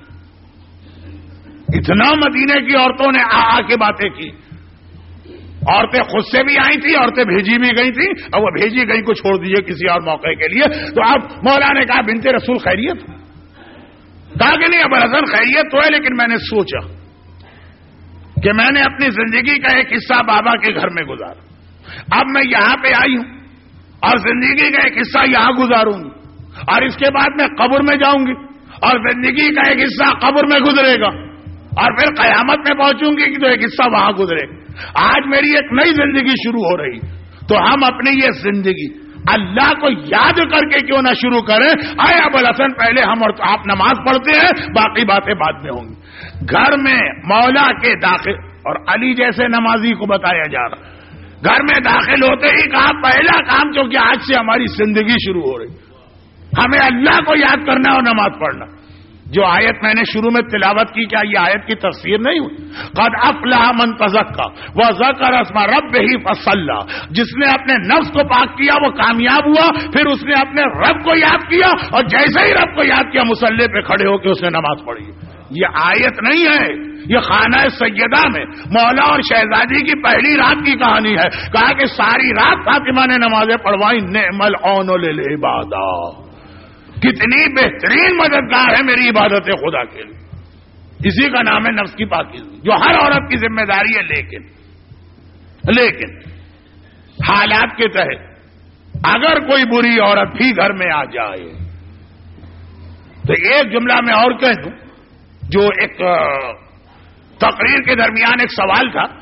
اتنا مدینے کی عورتوں نے آ آ کے باتیں کی. عورتیں خود سے بھی آئی تھی، عورتیں بھیجی بھی گئی تھی، اور وہ بھیجی گئی کو چھوڑ دیجیے کسی اور موقع کے لیے. تو اب مولا نے کہا بنت رسول خیریت؟ کہا کہ نہیں ابو الحسن خیریت تو ہے، لیکن میں نے سوچا کہ میں نے اپنی زندگی کا ایک حصہ بابا کے گھر میں گزارا، اب میں یہاں پہ آئی ہوں اور زندگی کا ایک حصہ یہاں گزاروں گی، اور اس کے بعد میں قبر میں جاؤں گی اور زندگی کا ایک حصہ قبر میں گزرے گا، اور پھر قیامت میں پہنچوں گی تو ایک حصہ وہاں گزرے گا. آج میری ایک نئی زندگی شروع ہو رہی، تو ہم اپنی یہ زندگی اللہ کو یاد کر کے کیوں نہ شروع کریں؟ آئے ابو الحسن پہلے ہم اور آپ نماز پڑھتے ہیں، باقی باتیں بعد میں ہوں گی. گھر میں مولا کے داخل، اور علی جیسے نمازی کو بتایا جا رہا، گھر میں داخل ہوتے ہی کہا پہلا کام جو کہ آج سے ہماری زندگی شروع ہو رہی، ہمیں اللہ کو یاد کرنا اور نماز پڑھنا. جو آیت میں نے شروع میں تلاوت کی، کیا یہ آیت کی تفسیر نہیں ہوئی؟ قد افلح من تزکا وذکر اسم ربہ فصلی، جس نے اپنے نفس کو پاک کیا وہ کامیاب ہوا، پھر اس نے اپنے رب کو یاد کیا، اور جیسے ہی رب کو یاد کیا مصلی پہ کھڑے ہو کے اس نے نماز پڑھی. یہ آیت نہیں ہے، یہ خانہ سیدہ میں مولا اور شہزادی کی پہلی رات کی کہانی ہے. کہا کہ ساری رات فاطمہ نے نمازیں پڑھوائی. نعم العون للعبادہ، کتنی بہترین مددگار ہے میری عبادت خدا کے لیے. اسی کا نام ہے نفس کی پاکیزگی، جو ہر عورت کی ذمہ داری ہے. لیکن لیکن حالات کے تحت اگر کوئی بری عورت بھی گھر میں آ جائے تو ایک جملہ میں اور کہہ دوں، جو ایک تقریر کے درمیان ایک سوال تھا،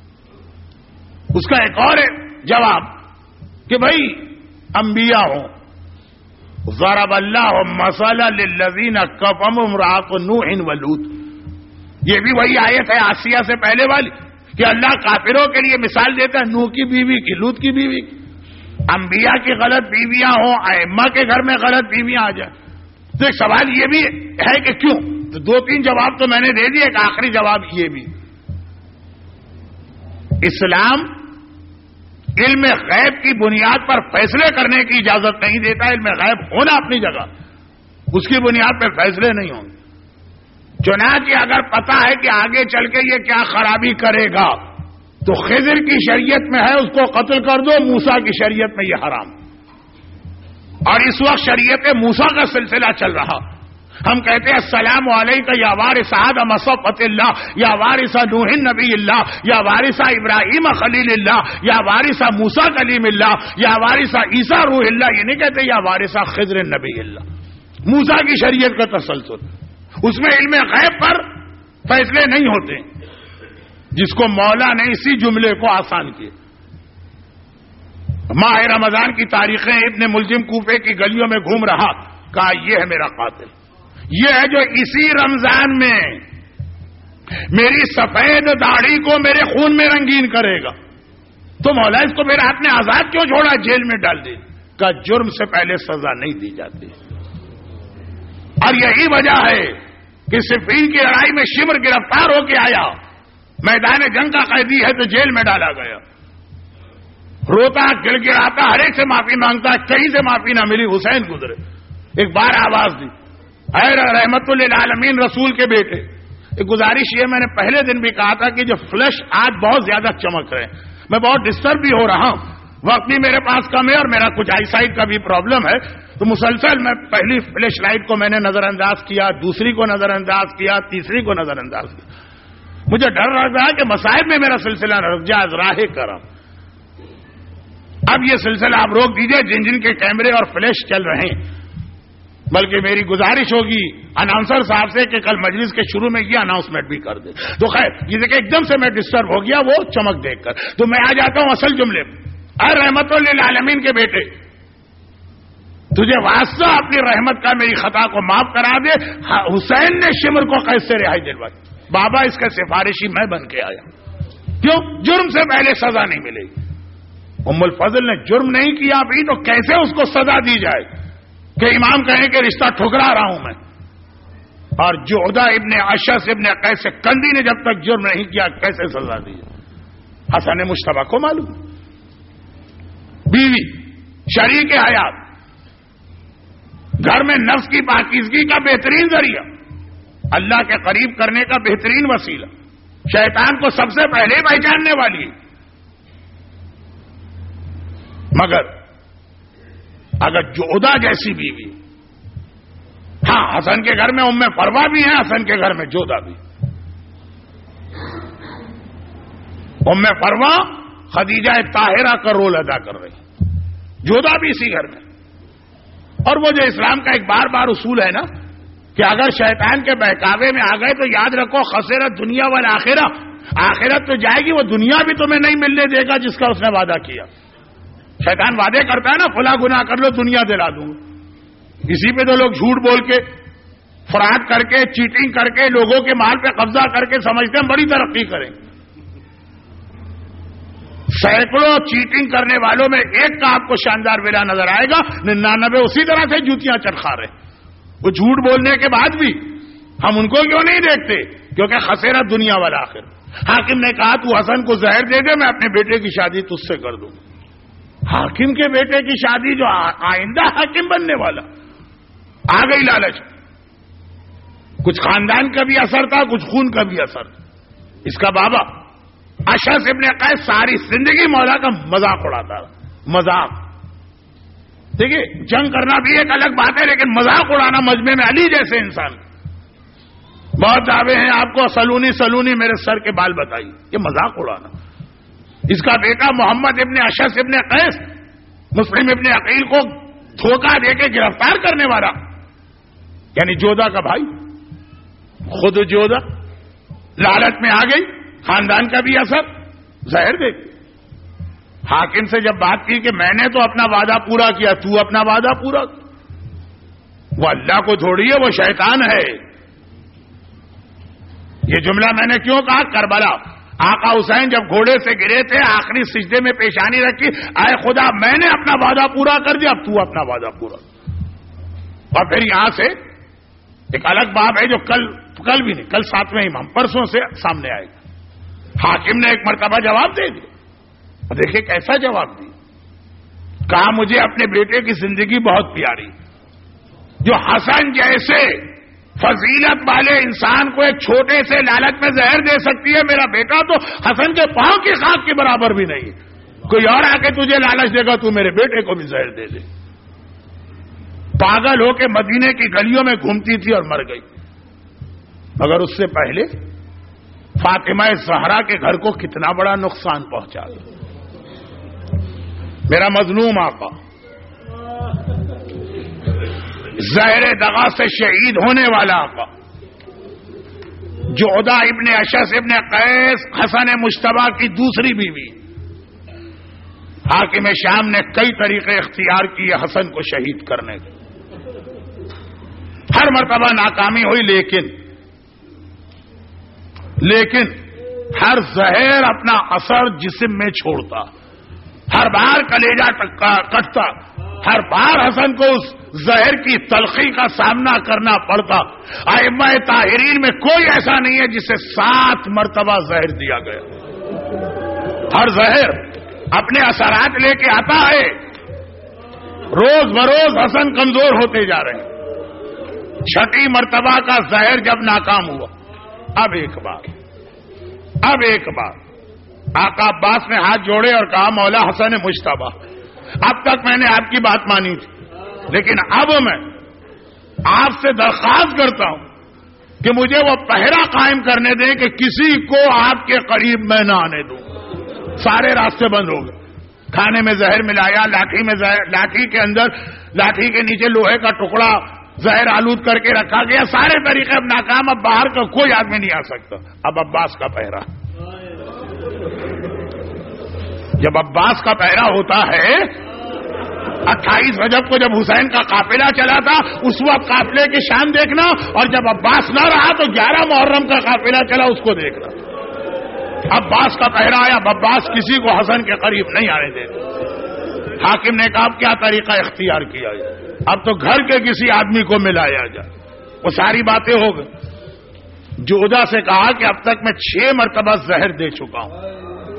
اس کا ایک اور جواب کہ بھائی انبیاء ہوں، ضرب اللہ مثلا للذین کفروا امرأۃ نوح ولوط، یہ بھی وہی آیت ہے آسیہ سے پہلے والی کہ اللہ کافروں کے لیے مثال دیتا ہے نوح کی بیوی کی، لوط کی بیوی کی. انبیاء کی غلط بیویاں ہوں، ائمہ کے گھر میں غلط بیویاں آ جائیں. تو ایک سوال یہ بھی ہے کہ کیوں؟ تو دو تین جواب تو میں نے دے دیے، ایک آخری جواب یہ بھی، اسلام علم غیب کی بنیاد پر فیصلے کرنے کی اجازت نہیں دیتا. علم غیب ہونا اپنی جگہ، اس کی بنیاد پر فیصلے نہیں ہوں گے. چنانچہ اگر پتا ہے کہ آگے چل کے یہ کیا خرابی کرے گا تو خضر کی شریعت میں ہے اس کو قتل کر دو، موسیٰ کی شریعت میں یہ حرام. اور اس وقت شریعت موسیٰ کا سلسلہ چل رہا. ہم کہتے ہیں السلام علیکہ یا وارث آدم صفوۃ اللہ، یا وارث نوح نبی اللہ، یا وارث ابراہیم خلیل اللہ، یا وارث موسیٰ کلیم اللہ، یا وارث عیسیٰ روح اللہ. یہ نہیں کہتے یا وارث خضر نبی اللہ. موسیٰ کی شریعت کا تسلسل، اس میں علم غیب پر فیصلے نہیں ہوتے، جس کو مولا نے اسی جملے کو آسان کیا. ماہ رمضان کی تاریخیں ابن ملجم کوفے کی گلیوں میں گھوم رہا، کہا یہ ہے میرا قاتل، یہ ہے جو اسی رمضان میں میری سفید داڑھی کو میرے خون میں رنگین کرے گا. تو مولا اس کو پھر آپ نے آزاد کیوں چھوڑا، جیل میں ڈال دی؟ کا جرم سے پہلے سزا نہیں دی جاتی. اور یہی وجہ ہے کہ صفین کی لڑائی میں شمر گرفتار ہو کے آیا, میدان جنگ کا قیدی ہے تو جیل میں ڈالا گیا, روتا گڑ گڑاتا ہر ایک سے معافی مانگتا, کہیں سے معافی نہ ملی. حسین گزرے, ایک بار آواز دی, اے رحمت للعالمین رسول کے بیٹے. ایک گزارش یہ میں نے پہلے دن بھی کہا تھا کہ جو فلش آج بہت زیادہ چمک رہے ہیں, میں بہت ڈسٹرب بھی ہو رہا ہوں, وقت بھی میرے پاس کم ہے اور میرا کچھ آئی سائٹ کا بھی پرابلم ہے, تو مسلسل میں پہلی فلیش لائٹ کو میں نے نظر انداز کیا, دوسری کو نظر انداز کیا, تیسری کو نظر انداز کیا. مجھے ڈر لگ رہا ہے کہ مصائب میں میرا سلسلہ رک جائے, راہ کرم. اب یہ سلسلہ آپ روک دیجئے جن جن کے کیمرے اور فلیش چل رہے ہیں. بلکہ میری گزارش ہوگی اناؤنسر صاحب سے کہ کل مجلس کے شروع میں یہ اناؤنسمنٹ بھی کر دے. تو خیر یہ دیکھیں ایک دم سے میں ڈسٹرب ہو گیا وہ چمک دیکھ کر, تو میں آ جاتا ہوں اصل جملے میں. اے رحمت للعالمین کے بیٹے, تجھے واسطہ اپنی رحمت کا میری خطا کو معاف کرا دے. حسین نے شمر کو قید سے رہائی دلوائی. بابا اس کا سفارشی میں بن کے آیا. کیوں؟ جرم سے پہلے سزا نہیں ملے گی. ام الفضل نے جرم نہیں کیا بھی تو کیسے اس کو سزا دی جائے کہ امام کہیں کہ رشتہ ٹھکرا رہا ہوں میں. اور جعدہ ابن اشعث ابن قیس کندی نے جب تک جرم نہیں کیا کیسے سزا دی جائے؟ حسن مجتبیٰ کو معلوم. بیوی شریک حیات, گھر میں نفس کی پاکیزگی کا بہترین ذریعہ, اللہ کے قریب کرنے کا بہترین وسیلہ, شیطان کو سب سے پہلے پہچاننے والی ہے. مگر اگر جعدہ جیسی بیوی, ہاں حسن کے گھر میں ام فروا بھی ہیں, حسن کے گھر میں جعدہ بھی. ام فروا خدیجہ طاہرہ کا رول ادا کر رہی, جعدہ بھی اسی گھر میں. اور وہ جو اسلام کا ایک بار بار اصول ہے نا کہ اگر شیطان کے بہکاوے میں آ گئے تو یاد رکھو خسرت دنیا والآخرہ, آخرت تو جائے گی, وہ دنیا بھی تمہیں نہیں ملنے دے گا جس کا اس نے وعدہ کیا. شیطان وعدے کرتا ہے نا فلاں گناہ کر لو دنیا دلا دوں. اسی پہ تو لوگ جھوٹ بول کے, فراڈ کر کے, چیٹنگ کر کے, لوگوں کے مال پہ قبضہ کر کے سمجھتے ہیں بڑی ترقی کریں. سینکڑوں چیٹنگ کرنے والوں میں ایک کا آپ کو شاندار ویلا نظر آئے گا, ننانوے اسی طرح سے جوتیاں چرخا رہے. وہ جھوٹ بولنے کے بعد بھی ہم ان کو کیوں نہیں دیکھتے؟ کیونکہ خسیرہ دنیا والا آخر. حاکم نے کہا تو حسن کو زہر دے دے, میں اپنے بیٹے کی شادی تجھ سے کر دوں. حاکم کے بیٹے کی شادی جو آئندہ حاکم بننے والا, آ گئی لالچ. کچھ خاندان کا بھی اثر تھا, کچھ خون کا بھی اثر تھا. اس کا بابا اشعث ابن قیس ساری زندگی مولا کا مذاق اڑاتا رہا. مذاق دیکھیے, جنگ کرنا بھی ایک الگ بات ہے, لیکن مذاق اڑانا مجمع میں علی جیسے انسان, بہت دعوے ہیں آپ کو سلونی سلونی میرے سر کے بال بتائیے, یہ مذاق اڑانا. اس کا بیٹا محمد ابن اشعث ابن قیس مسلم ابن عقیل کو دھوکہ دے کے گرفتار کرنے والا, یعنی جعدہ کا بھائی. خود جعدہ لالچ میں آ گئی, خاندان کا بھی اثر, زہر دے. حاکم سے جب بات کی کہ میں نے تو اپنا وعدہ پورا کیا, تو اپنا وعدہ پورا, وہ اللہ کو تھوڑی ہے, وہ شیطان ہے. یہ جملہ میں نے کیوں کہا؟ کربلا آقا حسین جب گھوڑے سے گرے تھے, آخری سجدے میں پیشانی رکھی, اے خدا میں نے اپنا وعدہ پورا کر دیا, اب تو اپنا وعدہ پورا. اور پھر یہاں سے ایک الگ باب ہے جو کل کل بھی نہیں, کل ساتویں امام پرسوں سے سامنے آئے گا. حاکم نے ایک مرتبہ جواب دے دیا, اور دیکھیں کیسا جواب دیا. کہا مجھے اپنے بیٹے کی زندگی بہت پیاری, جو حسن جیسے فضیلت والے انسان کو ایک چھوٹے سے لالچ میں زہر دے سکتی ہے, میرا بیٹا تو حسن کے پاؤں کی خاک کے برابر بھی نہیں. کوئی اور آ کے تجھے لالچ دے گا, تو میرے بیٹے کو بھی زہر دے دے. پاگل ہو کے مدینے کی گلیوں میں گھومتی تھی اور مر گئی. مگر اس سے پہلے فاطمہ زہرا کے گھر کو کتنا بڑا نقصان پہنچا دیا. میرا مظلوم آقا زہر دغا سے شہید ہونے والا آقا جعدہ ابن اشعث ابن قیس حسن مجتبیٰ کی دوسری بیوی. حاکم شام نے کئی طریقے اختیار کیے حسن کو شہید کرنے کے, ہر مرتبہ ناکامی ہوئی, لیکن لیکن ہر زہر اپنا اثر جسم میں چھوڑتا, ہر بار کلیجہ کٹتا, ہر بار حسن کو اس زہر کی تلخی کا سامنا کرنا پڑتا. ائمہ طاہرین میں کوئی ایسا نہیں ہے جسے سات مرتبہ زہر دیا گیا. ہر زہر اپنے اثرات لے کے آتا ہے. روز بروز حسن کمزور ہوتے جا رہے ہیں. چھٹی مرتبہ کا زہر جب ناکام ہوا, اب ایک بار اب ایک بار آقا عباس نے ہاتھ جوڑے اور کہا مولا حسن مجتبی, اب تک میں نے آپ کی بات مانی تھی, لیکن اب میں آپ سے درخواست کرتا ہوں کہ مجھے وہ پہرا قائم کرنے دیں کہ کسی کو آپ کے قریب میں نہ آنے دوں. سارے راستے بند ہو گئے. کھانے میں زہر ملایا, لاٹھی میں زہر, لاٹھی کے اندر لاٹھی کے نیچے لوہے کا ٹکڑا زہر آلود کر کے رکھا گیا. سارے طریقے اب ناکام. اب باہر کا کوئی آدمی نہیں آ سکتا. اب عباس کا پہرا. جب عباس کا پہرا ہوتا ہے, اٹھائیس رجب کو جب حسین کا قافلہ چلا تھا اس وقت قافلے کی شان دیکھنا, اور جب عباس نہ رہا تو گیارہ محرم کا قافلہ چلا اس کو دیکھنا. عباس کا پہرا آیا. عباس کسی کو حسن کے قریب نہیں آنے دیتے. حاکم نے کہا کیا طریقہ اختیار کیا ہے, اب تو گھر کے کسی آدمی کو ملایا جائے. وہ ساری باتیں ہو گئی. جودا سے کہا کہ اب تک میں چھ مرتبہ زہر دے چکا ہوں.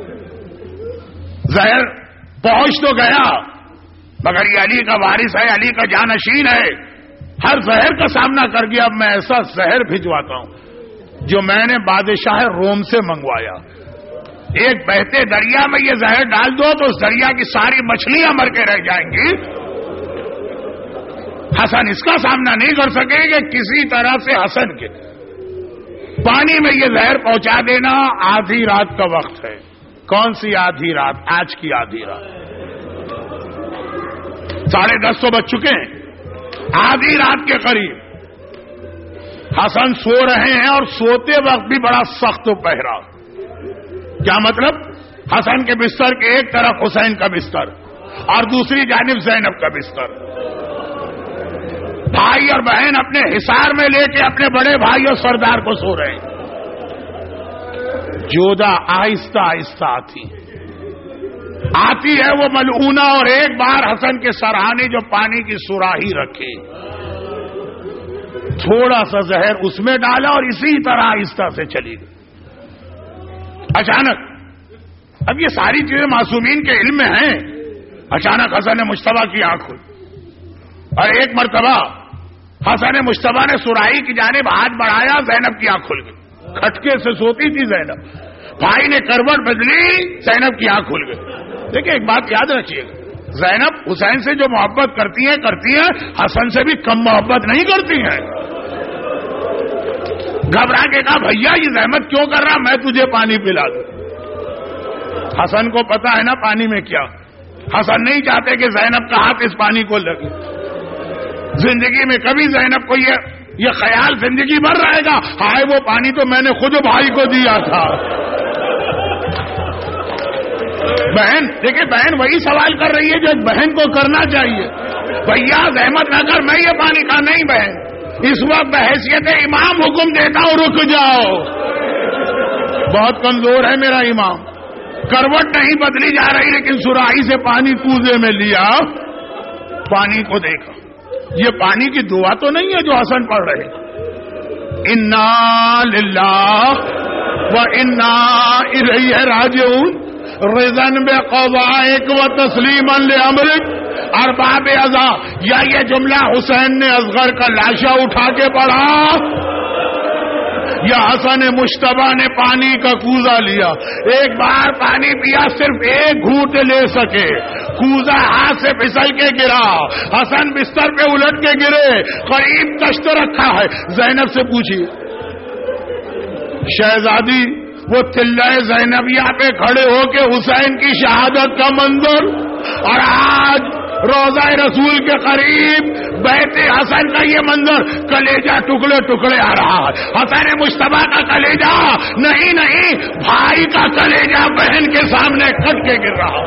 زہر پہنچ تو گیا مگر یہ علی کا وارث ہے, علی کا جانشین ہے, ہر زہر کا سامنا کر گیا. اب میں ایسا زہر بھجواتا ہوں جو میں نے بادشاہ روم سے منگوایا. ایک بہتے دریا میں یہ زہر ڈال دو تو اس دریا کی ساری مچھلیاں مر کے رہ جائیں گی. حسن اس کا سامنا نہیں کر سکے کہ کسی طرح سے حسن کے پانی میں یہ زہر پہنچا دینا. آدھی رات کا وقت ہے. کون سی آدھی رات؟ آج کی آدھی رات. ساڑھے دس تو بج چکے ہیں. آدھی رات کے قریب حسن سو رہے ہیں اور سوتے وقت بھی بڑا سخت پہرا. کیا مطلب؟ حسن کے بستر کے ایک طرف حسین کا بستر اور دوسری جانب زینب کا بستر. بھائی اور بہن اپنے حصار میں لے کے اپنے بڑے بھائی اور سردار کو سو رہے ہیں. جودا آہستہ آہستہ آتی آتی ہے وہ ملعونہ, اور ایک بار حسن کے سرہانے جو پانی کی سراہی رکھے تھوڑا سا زہر اس میں ڈالا اور اسی طرح آہستہ سے چلی گئی. اچانک اب یہ ساری چیزیں معصومین کے علم میں ہیں. اچانک حسن مجتبی کی آنکھ کھلی اور ایک مرتبہ حسن مجتبی نے سراہی کی جانب ہاتھ بڑھایا. زینب کی آنکھ کھل گئی. کھٹکے سے سوتی تھی زینب. بھائی نے کروٹ بدلی, زینب کی آنکھ کھل گئی. دیکھیں ایک بات یاد رکھیے گا, زینب حسین سے جو محبت کرتی ہیں کرتی ہیں حسن سے بھی کم محبت نہیں کرتی ہیں. گھبرا کے کہا بھیا یہ زحمت کیوں کر رہا, میں تجھے پانی پلا دوں. حسن کو پتا ہے نا پانی میں کیا. حسن نہیں چاہتے کہ زینب کا ہاتھ اس پانی کو لگے. زندگی میں کبھی زینب کو یہ یہ خیال زندگی بھر رہے گا ہائے وہ پانی تو میں نے خود بھائی کو دیا تھا. بہن دیکھیں بہن وہی سوال کر رہی ہے جو بہن کو کرنا چاہیے. بھیا زحمت نہ کر, میں یہ پانی کا نہیں. بہن اس وقت بحیثیت امام حکم دیتا ہوں رک جاؤ, بہت کمزور ہے میرا امام. کروٹ نہیں بدلی جا رہی لیکن سراہی سے پانی کوزے میں لیا, پانی کو دیکھا. یہ پانی کی دعا تو نہیں ہے جو حسن پڑھ رہے. انا للہ و انا الیہ راجعون رضا بقضائک و تسلیما لامرک ارباب اعضا. یا یہ جملہ حسین نے اصغر کا لاشا اٹھا کے پڑھا یا حسن مجتبی نے پانی کا کوزہ لیا. ایک بار پانی پیا, صرف ایک گھونٹ لے سکے, کوزہ ہاتھ سے پھسل کے گرا. حسن بستر پہ الٹ کے گرے, قریب تشت رکھا ہے. زینب سے پوچھیے شہزادی وہ تلہ زینبیہ پہ کھڑے ہو کے حسین کی شہادت کا منظر, اور آج روضہ رسول کے قریب بیت حسن کا یہ منظر, کلیجہ ٹکڑے ٹکڑے آ رہا ہے. حسن مجتبی کا کلیجہ نہیں نہیں بھائی کا کلیجہ بہن کے سامنے کٹ کے گر رہا.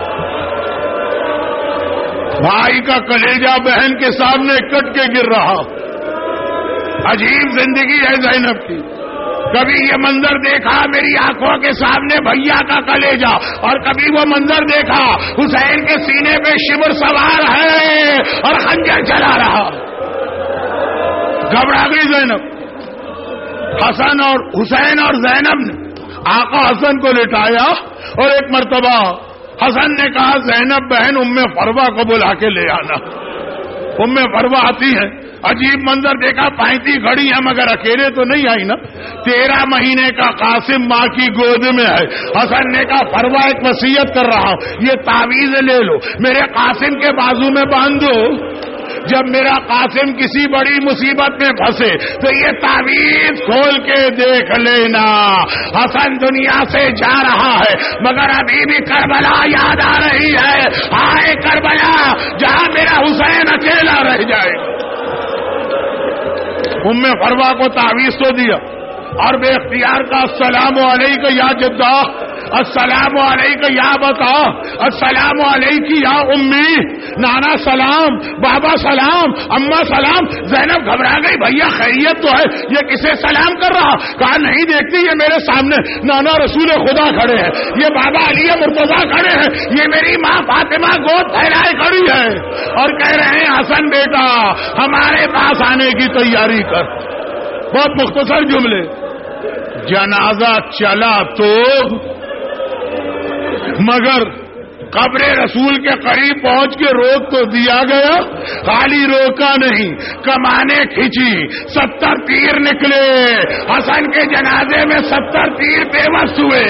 بھائی کا کلیجہ بہن کے سامنے کٹ کے گر رہا. عجیب زندگی ہے زینب کی. کبھی یہ منظر دیکھا میری آنکھوں کے سامنے بھیا کا کلیجہ، اور کبھی وہ منظر دیکھا حسین کے سینے پہ شبر سوار ہے اور خنجر چلا رہا. گھبرا گئی زینب. حسن اور حسین اور زینب نے آقا حسن کو لٹایا اور ایک مرتبہ حسن نے کہا زینب بہن ام فروا کو بلا کے لے آنا. ام فروا آتی ہے، عجیب منظر دیکھا، پائنتی کھڑی ہے مگر اکیلے تو نہیں آئی نا. تیرہ مہینے کا قاسم ماں کی گود میں ہے. حسن نے کہا فروا ایک وصیت کر رہا ہوں، یہ تعویذ لے لو میرے قاسم کے بازو میں باندھ دو، جب میرا قاسم کسی بڑی مصیبت میں پھنسے تو یہ تعویذ کھول کے دیکھ لینا. حسن دنیا سے جا رہا ہے مگر ابھی بھی کربلا یاد آ رہی ہے. ہائے کربلا جہاں میرا حسین اکیلا رہ جائے. ام فروا کو تعویذ تو دیا اور بے اختیار کا السلام علیکم یا جدہ، السلام علیکم یا بتا، السلام علیکم یا امی. نانا سلام، بابا سلام، اماں سلام. زینب گھبرا گئی، بھیا خیریت تو ہے، یہ کسے سلام کر رہا؟ کہا نہیں دیکھتی یہ میرے سامنے نانا رسول خدا کھڑے ہیں، یہ بابا علی مرتضیٰ کھڑے ہیں، یہ میری ماں فاطمہ گود پھیلائے کھڑی ہے اور کہہ رہے ہیں حسن بیٹا ہمارے پاس آنے کی تیاری کر. بہت مختصر جملے. جنازہ چلا تو مگر قبر رسول کے قریب پہنچ کے روک تو دیا گیا، خالی روکا نہیں، کمانے کھینچی، ستر تیر نکلے. حسن کے جنازے میں ستر تیر پیوست ہوئے.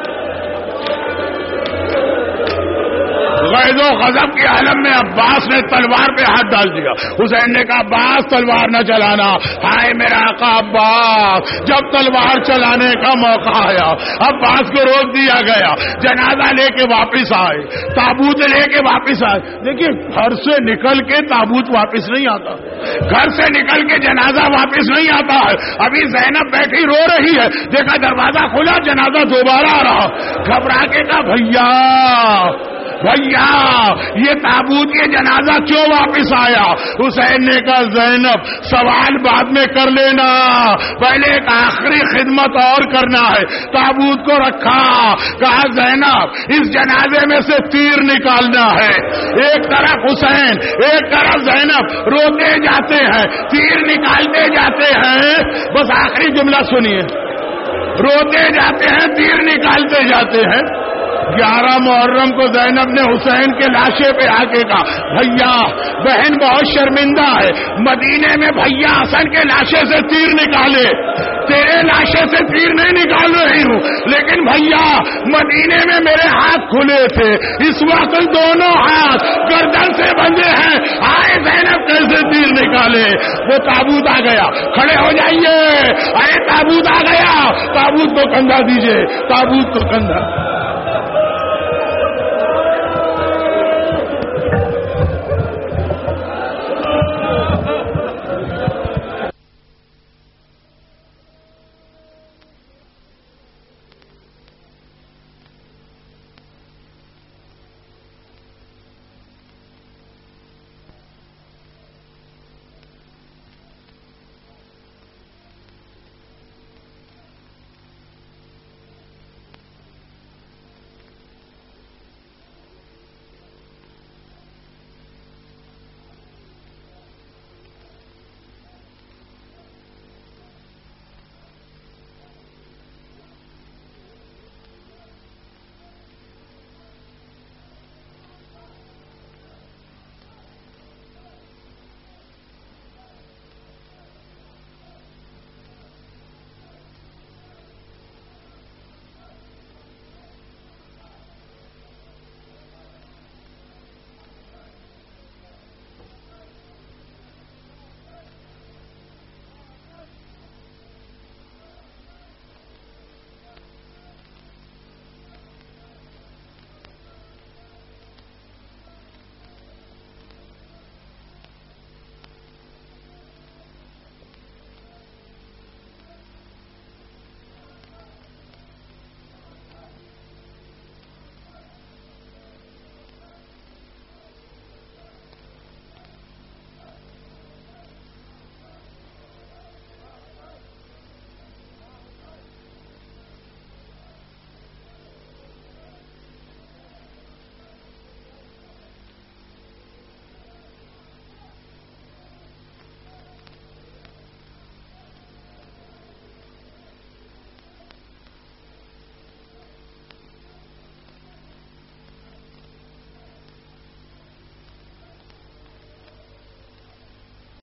غیظ و غضب کے عالم میں عباس نے تلوار پہ ہاتھ ڈال دیا. حسین نے کہا عباس تلوار نہ چلانا. ہائے میرا آقا عباس. جب تلوار چلانے کا موقع آیا عباس کو روک دیا گیا. جنازہ لے کے واپس آئے، تابوت لے کے واپس آئے. دیکھیے گھر سے نکل کے تابوت واپس نہیں آتا، گھر سے نکل کے جنازہ واپس نہیں آتا ہے. ابھی زینب بیٹھی رو رہی ہے، دیکھا دروازہ کھلا، جنازہ دوبارہ آ رہا. گھبرا کے کہا بھیا بھیا یہ تابوت یہ جنازہ کیوں واپس آیا؟ حسین نے کہا زینب سوال بعد میں کر لینا، پہلے ایک آخری خدمت اور کرنا ہے. تابوت کو رکھا، کہا زینب اس جنازے میں سے تیر نکالنا ہے. ایک طرف حسین ایک طرف زینب روتے جاتے ہیں، تیر نکالتے جاتے ہیں. بس آخری جملہ سنیے، روتے جاتے ہیں تیر نکالتے جاتے ہیں. گیارہ محرم کو زینب نے حسین کے لاشے پہ آ کے کہا بھیا بہن بہت شرمندہ ہے، مدینے میں بھیا حسن کے لاشے سے تیر نکالے، تیرے لاشے سے تیر نہیں نکال رہی ہوں، لیکن بھیا مدینے میں میرے ہاتھ کھلے تھے، اس وقت دونوں ہاتھ گردن سے بندھے ہیں. آئے زینب کیسے تیر نکالے؟ وہ تابوت آ گیا، کھڑے ہو جائیے. ارے تابوت آ گیا، تابوت کو کندھا دیجیے، تابوت کو کندھا.